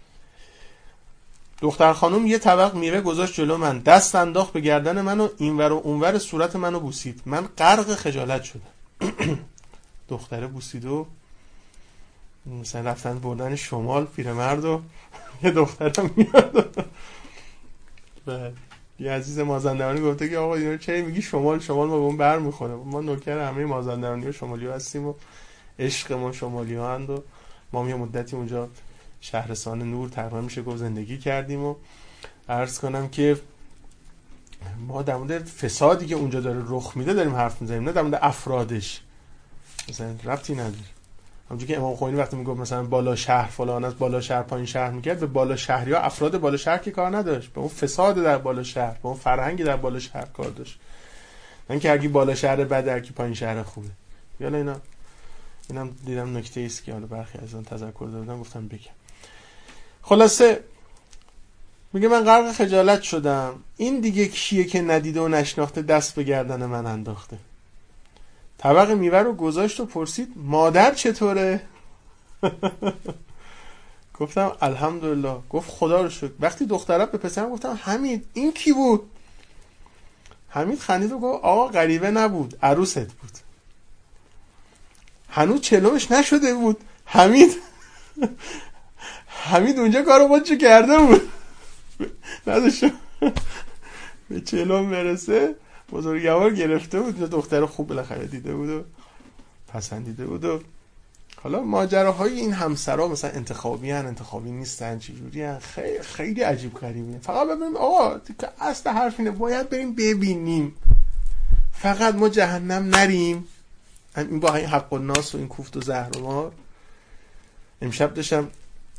دختر خانم یه طبق میوه گذاشت جلو من، دست انداخت به گردن من و اینور و اونور صورت منو بوسید. من غرق خجالت شدم. دختره بوسید و مثلا رفتن بردن شمال پیرمرد و یه دخترم میاد و یه عزیز مازندرانی گفته که آقا اینا چه میگی شمال ما به اون بر میخوره، ما نوکر همه مازندرانی و شمالی ها هستیم و عشقمون شمالی ها هند و ما یه مدتی اونجا شهرستان نور تقریبا میشه گفت زندگی کردیم. و عرض کنم که ما در مورد فسادی که اونجا داره رخ میده داریم حرف میزنیم، نه در مورد افرادش. مثلا ربطی نداره. همونجوری که امام خمینی وقتی میگفت مثلا بالا شهر فلان از بالا شهر پایین شهر میکرد، به بالا شهریا افراد بالا شهر که کار نداشت، به اون فساد در بالا شهر، به اون فرهنگی در بالا شهر کار داشت. نه که اگه بالا شهر بده اگه پایین شهر خوبه. یالا اینم دیدم نکته ایست که حالا برخی از اون تذکر دادن گفتم بگم. خلاصه میگه من غرق خجالت شدم، این دیگه کیه که ندیده و نشناخته دست به گردن من انداخته. طبق میوه رو گذاشت و پرسید مادر چطوره؟ گفتم الحمدلله. گفت خدا رو شکر. وقتی دخترم به پسرم گفتم حمید این کی بود؟ حمید خندید و گفت آقا غریبه نبود، عروست بود. هنوز چلومش نشده بود. حمید اونجا کارو با چه کرده بود نداشتم به چلوم برسه. بزرگوار گرفته بود، دختر خوب بالاخره دیده بود و پسندیده بود. و حالا ماجراهای این همسرا مثلا انتخابی نیستن، چجوری هن، خیلی عجیب غریبه. فقط ببینیم آقا که اصل حرف اینه باید بریم ببینیم، فقط ما جهنم نریم. این با این حق الناس و این کوفت و زهر و ما. امشب داشتم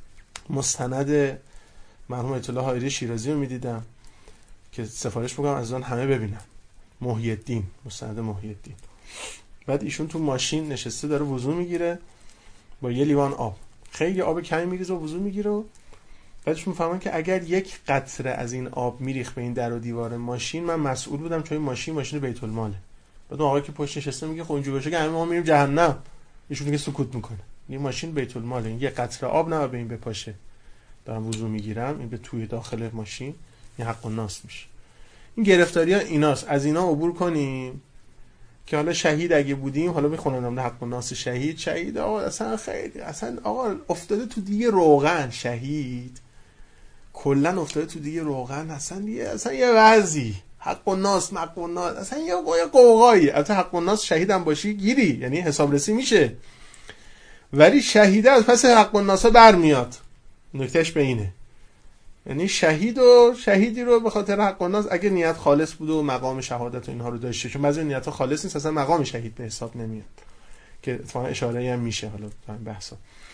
مستند مرحوم آیت الله حائری شیرازی رو میدیدم که سفارش میکنم از اون همه ببینم، محی الدین، مستند محی الدین. بعد ایشون تو ماشین نشسته داره وضو میگیره با یه لیوان آب، خیلی آب کمی میریزه و وضو میگیره و بعدش میفهمن که اگر یک قطره از این آب میریخ به این در و دیوار ماشین من مسئول بودم، چون این ماشین بیت الماله. بعد اون آقایی که پشت نشسته میگه خب اینجوری باشه که همه ما میریم جهنم. ایشون دیگه سکوت میکنه. این ماشین بیت الماله، این یه قطره آب نه به این بپاشه. دارم وضو میگیرم این به توی داخل ماشین، این حق الناس میشه. این گرفتاری‌ها ایناست، از اینا عبور کنیم که حالا شهید اگه بودیم، حالا میخونم حق الناس شهید آقا اصلا خیلی اصلا آقا افتاده تو دیگه روغن، شهید کلا افتاده تو دیگه روغن، اصلا یه وضعی حق الناس اصلا یه قوقایی. البته حق الناس شهیدم باشی گیری، یعنی حسابرسی میشه، ولی شهیده از پس حق الناس برمیاد. نکتهش به اینه، یعنی شهیدی رو به خاطر حق الناس اگه نیت خالص بود و مقام شهادت و اینها رو داشته، چون بعضی نیت‌ها خالص نیست اصلا مقام شهید به حساب نمیاد، که اتفاقا اشاره‌ای هم میشه حالا تو این بحثا.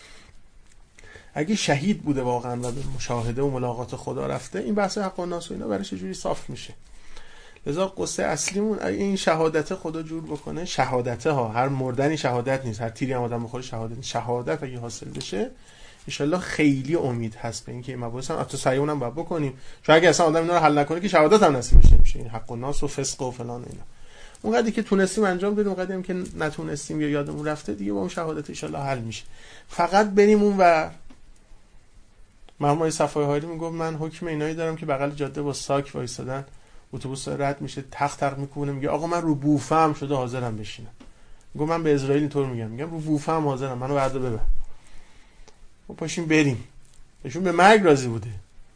اگه شهید بوده واقعا و به مشاهده و ملاقات خدا رفته، این بحث حق الناس و اینا برای چه جوری صاف میشه. لذا قصه اصلیمون این شهادت خدا جور بکنه. شهادته ها، هر مردنی شهادت نیست، هر تیری هم آدم بخوره شهادت نیست. شهادت اگه حاصل بشه انشالله خیلی امید هست به اینکه این مباحث هم حتی سعی اونم باید بکنیم، چون اگه اصلا آدم اینا رو حل نکنه که شهادت هم نصیبش نمیشه. این حق الناس و فسق و فلان اینا اونقدری که تونستیم انجام بدیم، اونقدری که نتونستیم یا یادمون رفته دیگه با اون شهادت انشالله حل میشه. فقط بریم اونور. مرحوم صفای حائری میگفت من حکم اینایی دارم که بغل جاده با ساک وایسادن، اتوبوس رد میشه تق تق میکنه، میگه آقا من رو بوفم شده حاضرم بشینم. میگم من به اسرائیل اینطور میگم رو بوفم حاضرم، منو بردا ببر. ما پاشیم بریم. ایشون به مرگ راضی بوده.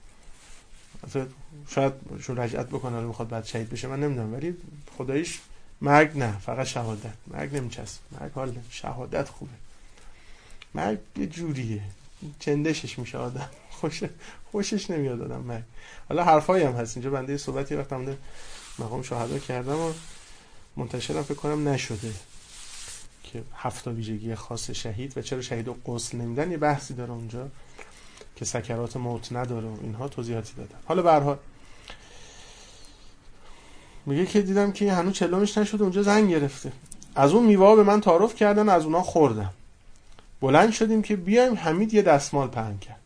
شاید شون رجعت بکنه، حالا میخواد بعد شهید بشه من نمیدونم، ولی خداییش مرگ نه، فقط شهادت. مرگ نمیچسب، مرگ حال شهادت خوبه. مرگ یه جوریه چندشش میشه آدم، خوشش نمیاد آدم مرگ. حالا حرفایی هم هست اینجا، بنده صحبتی وقتم ده مقام شهدا کردم و منتشرم فکر کنم نشده که 7 ویژگی خاص شهید و چرا شهید و غسل نمیدن، یه بحثی داره اونجا که سکرات موت نداره و اینها توضیحاتی دادن. حالا به هر حال میگه که دیدم که هنوز چلومش نشده، اونجا زنگ گرفته. از اون میوه‌ها به من تعارف کردن، از اونها خوردم. بلند شدیم که بیایم، حمید یه دستمال پهن کرد.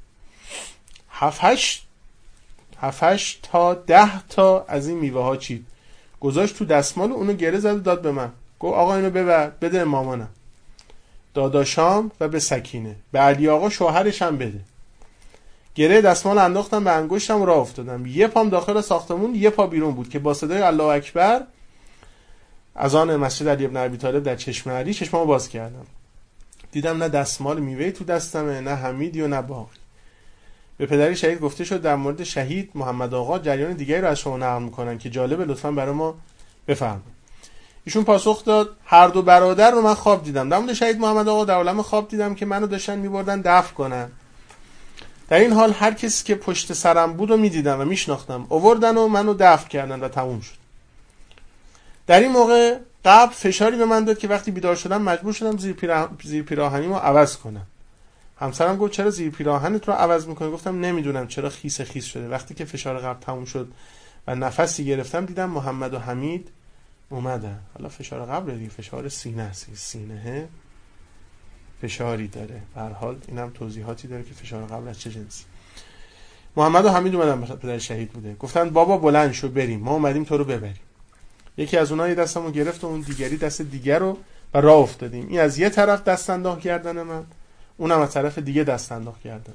7-8 تا 10 تا از این میوه ها چید، گذاشت تو دستمال، اونو گره زد و داد به من. گفت آقا اینو ببر بده مامانم، داداشام و به سکینه، به علی آقا شوهرش هم بده. گره دستمال انداختم به انگشتم و راه افتادم. یه پام داخل ساختمون، یه پا بیرون بود که با صدای الله اکبر اذان مسجد علی ابن ابی طالب در چشم علی چشمامو باز کردم. دیدم نه دستمال میوه تو دستمه، نه حمیدی و نه باقی. به پدری شهید گفته شد در مورد شهید محمد آقا جریان دیگری رو از شما نقل میکنن که جالبه، لطفاً برای ما بفرمایید. ایشون پاسخ داد هر دو برادر رو من خواب دیدم. در مورد شهید محمد آقا در عالم خواب دیدم که منو داشتن میبردن دفن کنن. در این حال هر کسی که پشت سرم بود رو میدیدم و میشناختم، آوردن و منو دفن کردن و تموم شد. در این موقع قبل فشاری به من داد که وقتی بیدار شدم مجبور شدم زیر پیراهنیمو عوض کنم. همسرم گفت چرا زیر پیراهنت رو عوض میکنی؟ گفتم نمیدونم چرا خیس شده. وقتی که فشار قبل تموم شد و نفسی گرفتم دیدم محمد و حمید اومدن. حالا فشار قبل دیگه فشار سینه است. سینه فشاری داره. به هر حال اینم توضیحاتی داره که فشار قبل از چه جنسی. محمد و حمید اومدن، پدر شهید بوده. گفتن بابا بلند شو بریم، ما اومدیم تو رو ببریم. یکی از اونها دستمو گرفت و اون دیگری دست دیگر رو و راه افتادیم. این از یه طرف دست انداخت گردن من، اونم از طرف دیگه دست انداخت گردنم.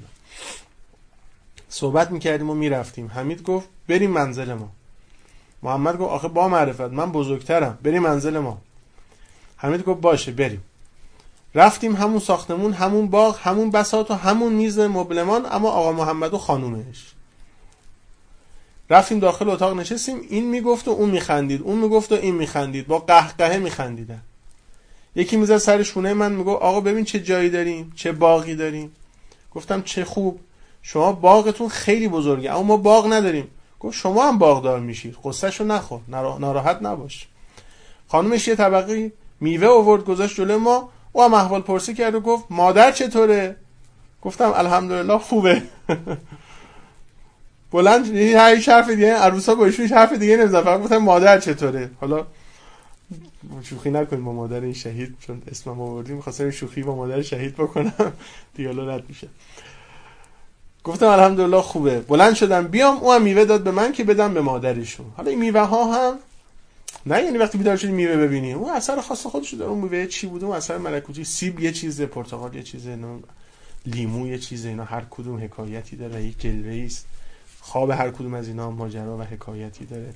صحبت میکردیم و میرفتیم. حمید گفت بریم منزل ما. محمد گفت آخه با معرفت من بزرگترم، بریم منزل ما. حمید گفت باشه بریم. رفتیم همون ساختمون، همون باغ، همون بساط و همون میز مبلمان، اما آقا محمد و خانومش. رفتیم داخل اتاق نشستیم. این میگفت و اون میخندید، اون میگفت و این میخندید، با قهقهه میخندیدن. یکی میزد سر شونه من میگفت آقا ببین چه جایی داریم، چه باغی داریم. گفتم چه خوب، شما باغتون خیلی بزرگه اما ما باغ نداریم. گفت شما هم باغدار میشید، قصهشو نخور، ناراحت نباش. خانومش یه طبقه میوه آورد گذاشت جلوی ما، او هم احوال پرسی کرد و گفت مادر چطوره؟ گفتم الحمدلله خوبه. بلند هیچ حرف دیگه عروسا گوشش حرف دیگه نمیزنن، فقط گفتم مادر چطوره. حالا شوخی نکنیم با مادر این شهید، چون اسمم آوردیم می‌خواستم شوخی با مادر شهید بکنم دیالو رد میشه. گفتم الحمدلله خوبه. بلند شدم بیام، او هم میوه داد به من که بدم به مادرشون. حالا این میوه ها هم نه یعنی وقتی بیدار شدی میوه ببینی، اون اثر خاص خودش داره. اون میوه چی بوده؟ اون اثر ملکوتی. سیب یه چیزه، پرتقال یه چیزه، لیمو یه چیزه. اینا هر کدوم حکایتی داره، یک جلوه‌ای است. خواب هر کدوم از اینا ماجرا و حکایتی داره.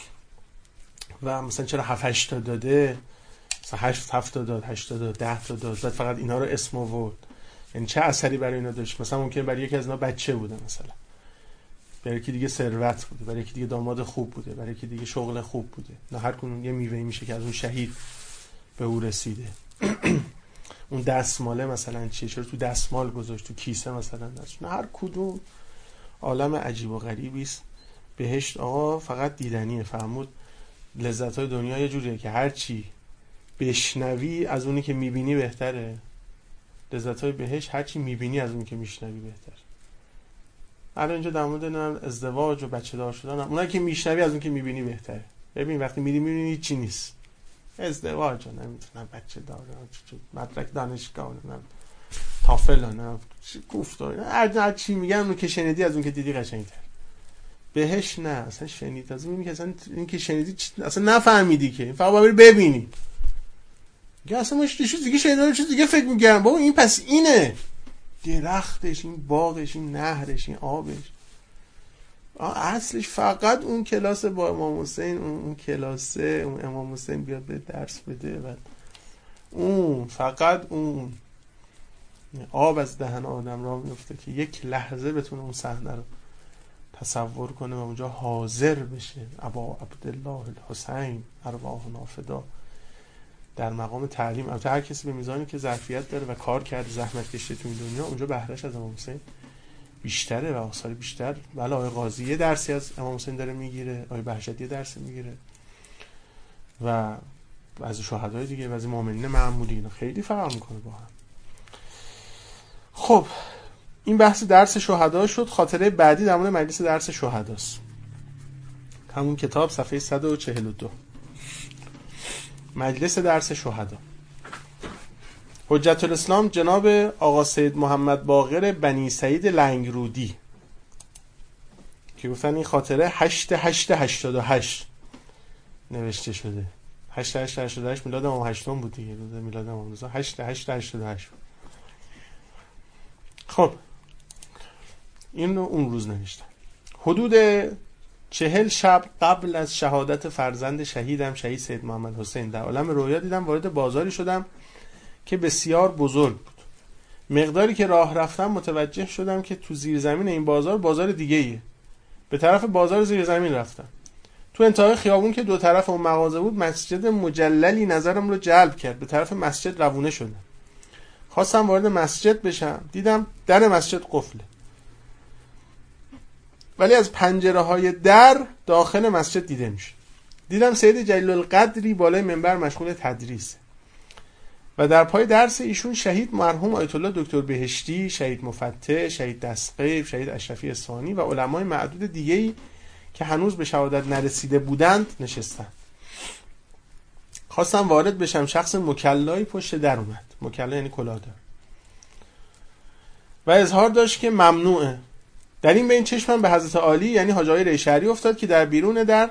و مثلا چرا 7 تا داده، مثلا 7 تا داد، 8 تا داد، 10 تا داد، بعد فقط اینا رو اسم آورد. یعنی چه اثری برای اینا داشت؟ مثلا ممکنه برای یکی از اینا بچه بوده، مثلا برای یکی دیگه ثروت بوده، برای یکی دیگه داماد خوب بوده، برای یکی دیگه شغل خوب بوده. نه هر کدوم یه میوه‌ای میشه که از اون شهید به او رسیده. اون دستماله مثلا چیه؟ چرا تو دستمال گذاشت، تو کیسه مثلا نه هر کدوم عالم عجیب و غریبی است. بهشت آقا فقط دیدنیه. فرمود لذت‌های دنیا یه جوریه که هر چی بشنوی از اونی که میبینی بهتره. لذت‌های بهشت هر چی میبینی از اونی که میشنوی بهتره. الان اینجا در مورد ازدواج و بچه دار شدن، اونایی که میشنوی از اون که میبینی بهتره. ببین وقتی میبینی چی نیست. ازدواج نمیتونم، بچه دار، مدرک دانشگاه، نمیدونم تافل، نه گفتار، هر چی میگن اون که شنیدی از اون که دیدی قشنگ‌تر. بهش نه، اصلا شنید از اون که اصلا این که شنیدی اصلا نفهمیدی که، فقط باید ببینی. دیگه اصلا ما چیز دیگه شنیدم، چیز دیگه فکر می‌کردم. بابا این پس اینه. درختش، این باغش، این نهرش، این آبش، اصلش فقط اون کلاس با امام حسین، اون کلاسه، اون امام حسین بیاد به درس بده و اون فقط اون آب از دهن آدم را میفته که یک لحظه بتونه اون صحنه رو تصور کنه و اونجا حاضر بشه. ابا عبدالله الحسین ارواح نافدا در مقام تعلیم. البته هر کسی به میزانی که ظرفیت داره و کار کرده، زحمت کشیده تو این دنیا، اونجا بهرهش از امام حسین بیشتره و آثار بیشتر. بله آقای قاضی یه درسی از امام حسین داره میگیره، آقای بهجتی یه درسی میگیره و از شهدای دیگه و از مؤمنین معمولی، اینا خیلی فرق میکنه با هم. خب این بحث درس شهدا شد. خاطره بعدی در مورد مجلس درس شهداست. همون کتاب صفحه 142. مجلس درس شهدا. حجت الاسلام جناب آقا سید محمد باقر بنی سعید لنگرودی که گفتن این خاطره 8/8/88 نوشته شده. 8/8/88 میلاد امام هشتم بود دیگه، روز میلاد امام رضا 8/8/88. خب این رو اون روز نوشتن. حدود 40 شب قبل از شهادت فرزند شهیدم شهید سید محمد حسین در عالم رویا دیدم وارد بازاری شدم که بسیار بزرگ بود. مقداری که راه رفتم متوجه شدم که تو زیر زمین این بازار دیگه ایه. به طرف بازار زیر زمین رفتم. تو انتهای خیابون که دو طرف اون مغازه بود مسجد مجللی نظرم رو جلب کرد. به طرف مسجد روونه شدم. خواستم وارد مسجد بشم. دیدم در مسجد قفله. ولی از پنجره های در داخل مسجد دیده میشه. دیدم سید جلیل القدری بالای منبر مشغول تدریس و در پای درس ایشون شهید مرحوم آیت الله دکتر بهشتی، شهید مفتح، شهید دستقیب، شهید اشرفی اصفهانی و علمای معدود دیگه‌ای که هنوز به شهادت نرسیده بودند نشستند. خواستم وارد بشم، شخص مکلایی پشت در اومد. مکلا یعنی کلاهدار. و اظهار داشت که ممنوعه. در این بین چشمم به حضرت عالی یعنی حاج آقای ریشهری افتاد که در بیرون در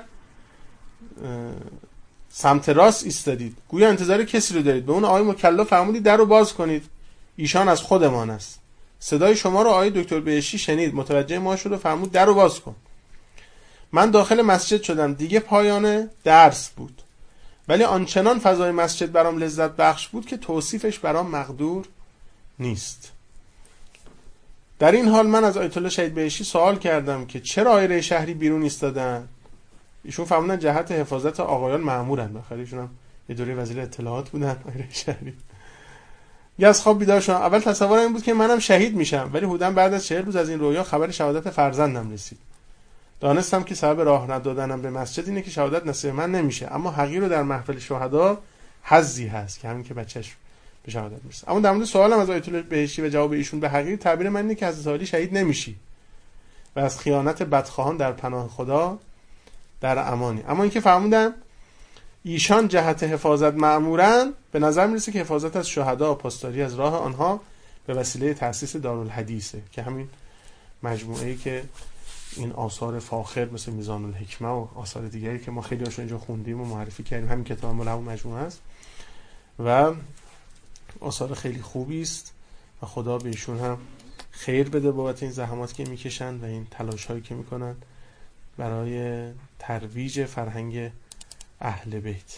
سمت راست ایستادید. گویا انتظار کسی رو دارید. به اون آقای مکلا فرمودید در رو باز کنید. ایشان از خودمان است. صدای شما رو آقای دکتر بهشتی شنید، متوجه ما شد و فرمود در رو باز کن. من داخل مسجد شدم. دیگه پایان درس بود. ولی آنچنان فضای مسجد برام لذت بخش بود که توصیفش برام مقدور نیست. در این حال من از آیت الله شهید بهشتی سوال کردم که چرا آقای ریشهری بیرون ایستادن؟ ایشون فرمودن جهت حفاظت آقایان مأمورن. بخاطر ایشون هم یه دوره وزیر اطلاعات بودن آقای ریشهری. از خواب بیدار شدم. اول تصورم این بود که منم شهید میشم، ولی حدوداً بعد از 40 روز از این رویا خبر شهادت فرزندم رسید. دانستم که سبب راه ندادنم به مسجد اینه که شهادت نصیب من نمیشه، اما حقیر رو در محفل شهدا حظی هست که همین که بچه‌ش به شهادت میرسه. اما در مورد سوالم از آیت الله بهشتی و جواب ایشون به حقیر، تعبیر من اینه که حضرت علی شهید نمیشی و از خیانت بدخواهان در پناه خدا در امانی. اما اینکه فرمودن ایشان جهت حفاظت مأمورن، به نظر میرسه که حفاظت از شهدا و پاسداری از راه آنها به وسیله تأسیس دارالحدیثه که همین مجموعه‌ای که این آثار فاخر مثل میزان الحکمه و آثار دیگری که ما خیلی هاشون اینجا خوندیم و معرفی کردیم، همین کتاب مال همون مجموعه است و آثار خیلی خوبی است و خدا به ایشون هم خیر بده بابت این زحماتی که میکشن و این تلاش هایی که میکنن برای ترویج فرهنگ اهل بیت.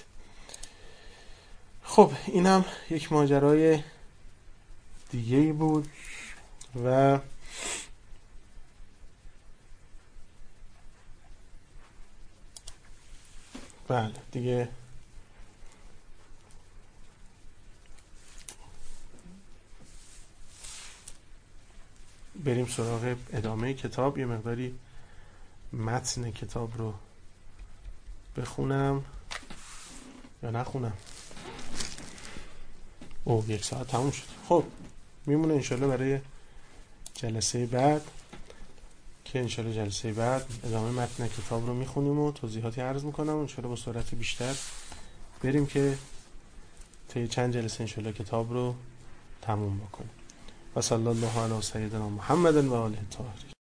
خب اینم یک ماجرای دیگه‌ای بود و بله دیگه بریم سراغ ادامه کتاب. یه مقداری متن کتاب رو بخونم یا نخونم. او 1 ساعت تموم شد. خب میمونه انشالله برای جلسه بعد که انشالله جلسه بعد ادامه متن کتاب رو میخونیم و توضیحاتی عرض میکنم. انشالله با سرعت بیشتر بریم که طی چند جلسه انشالله کتاب رو تموم بکنیم. و صلی الله علی سیدنا محمد و آله الطاهرین.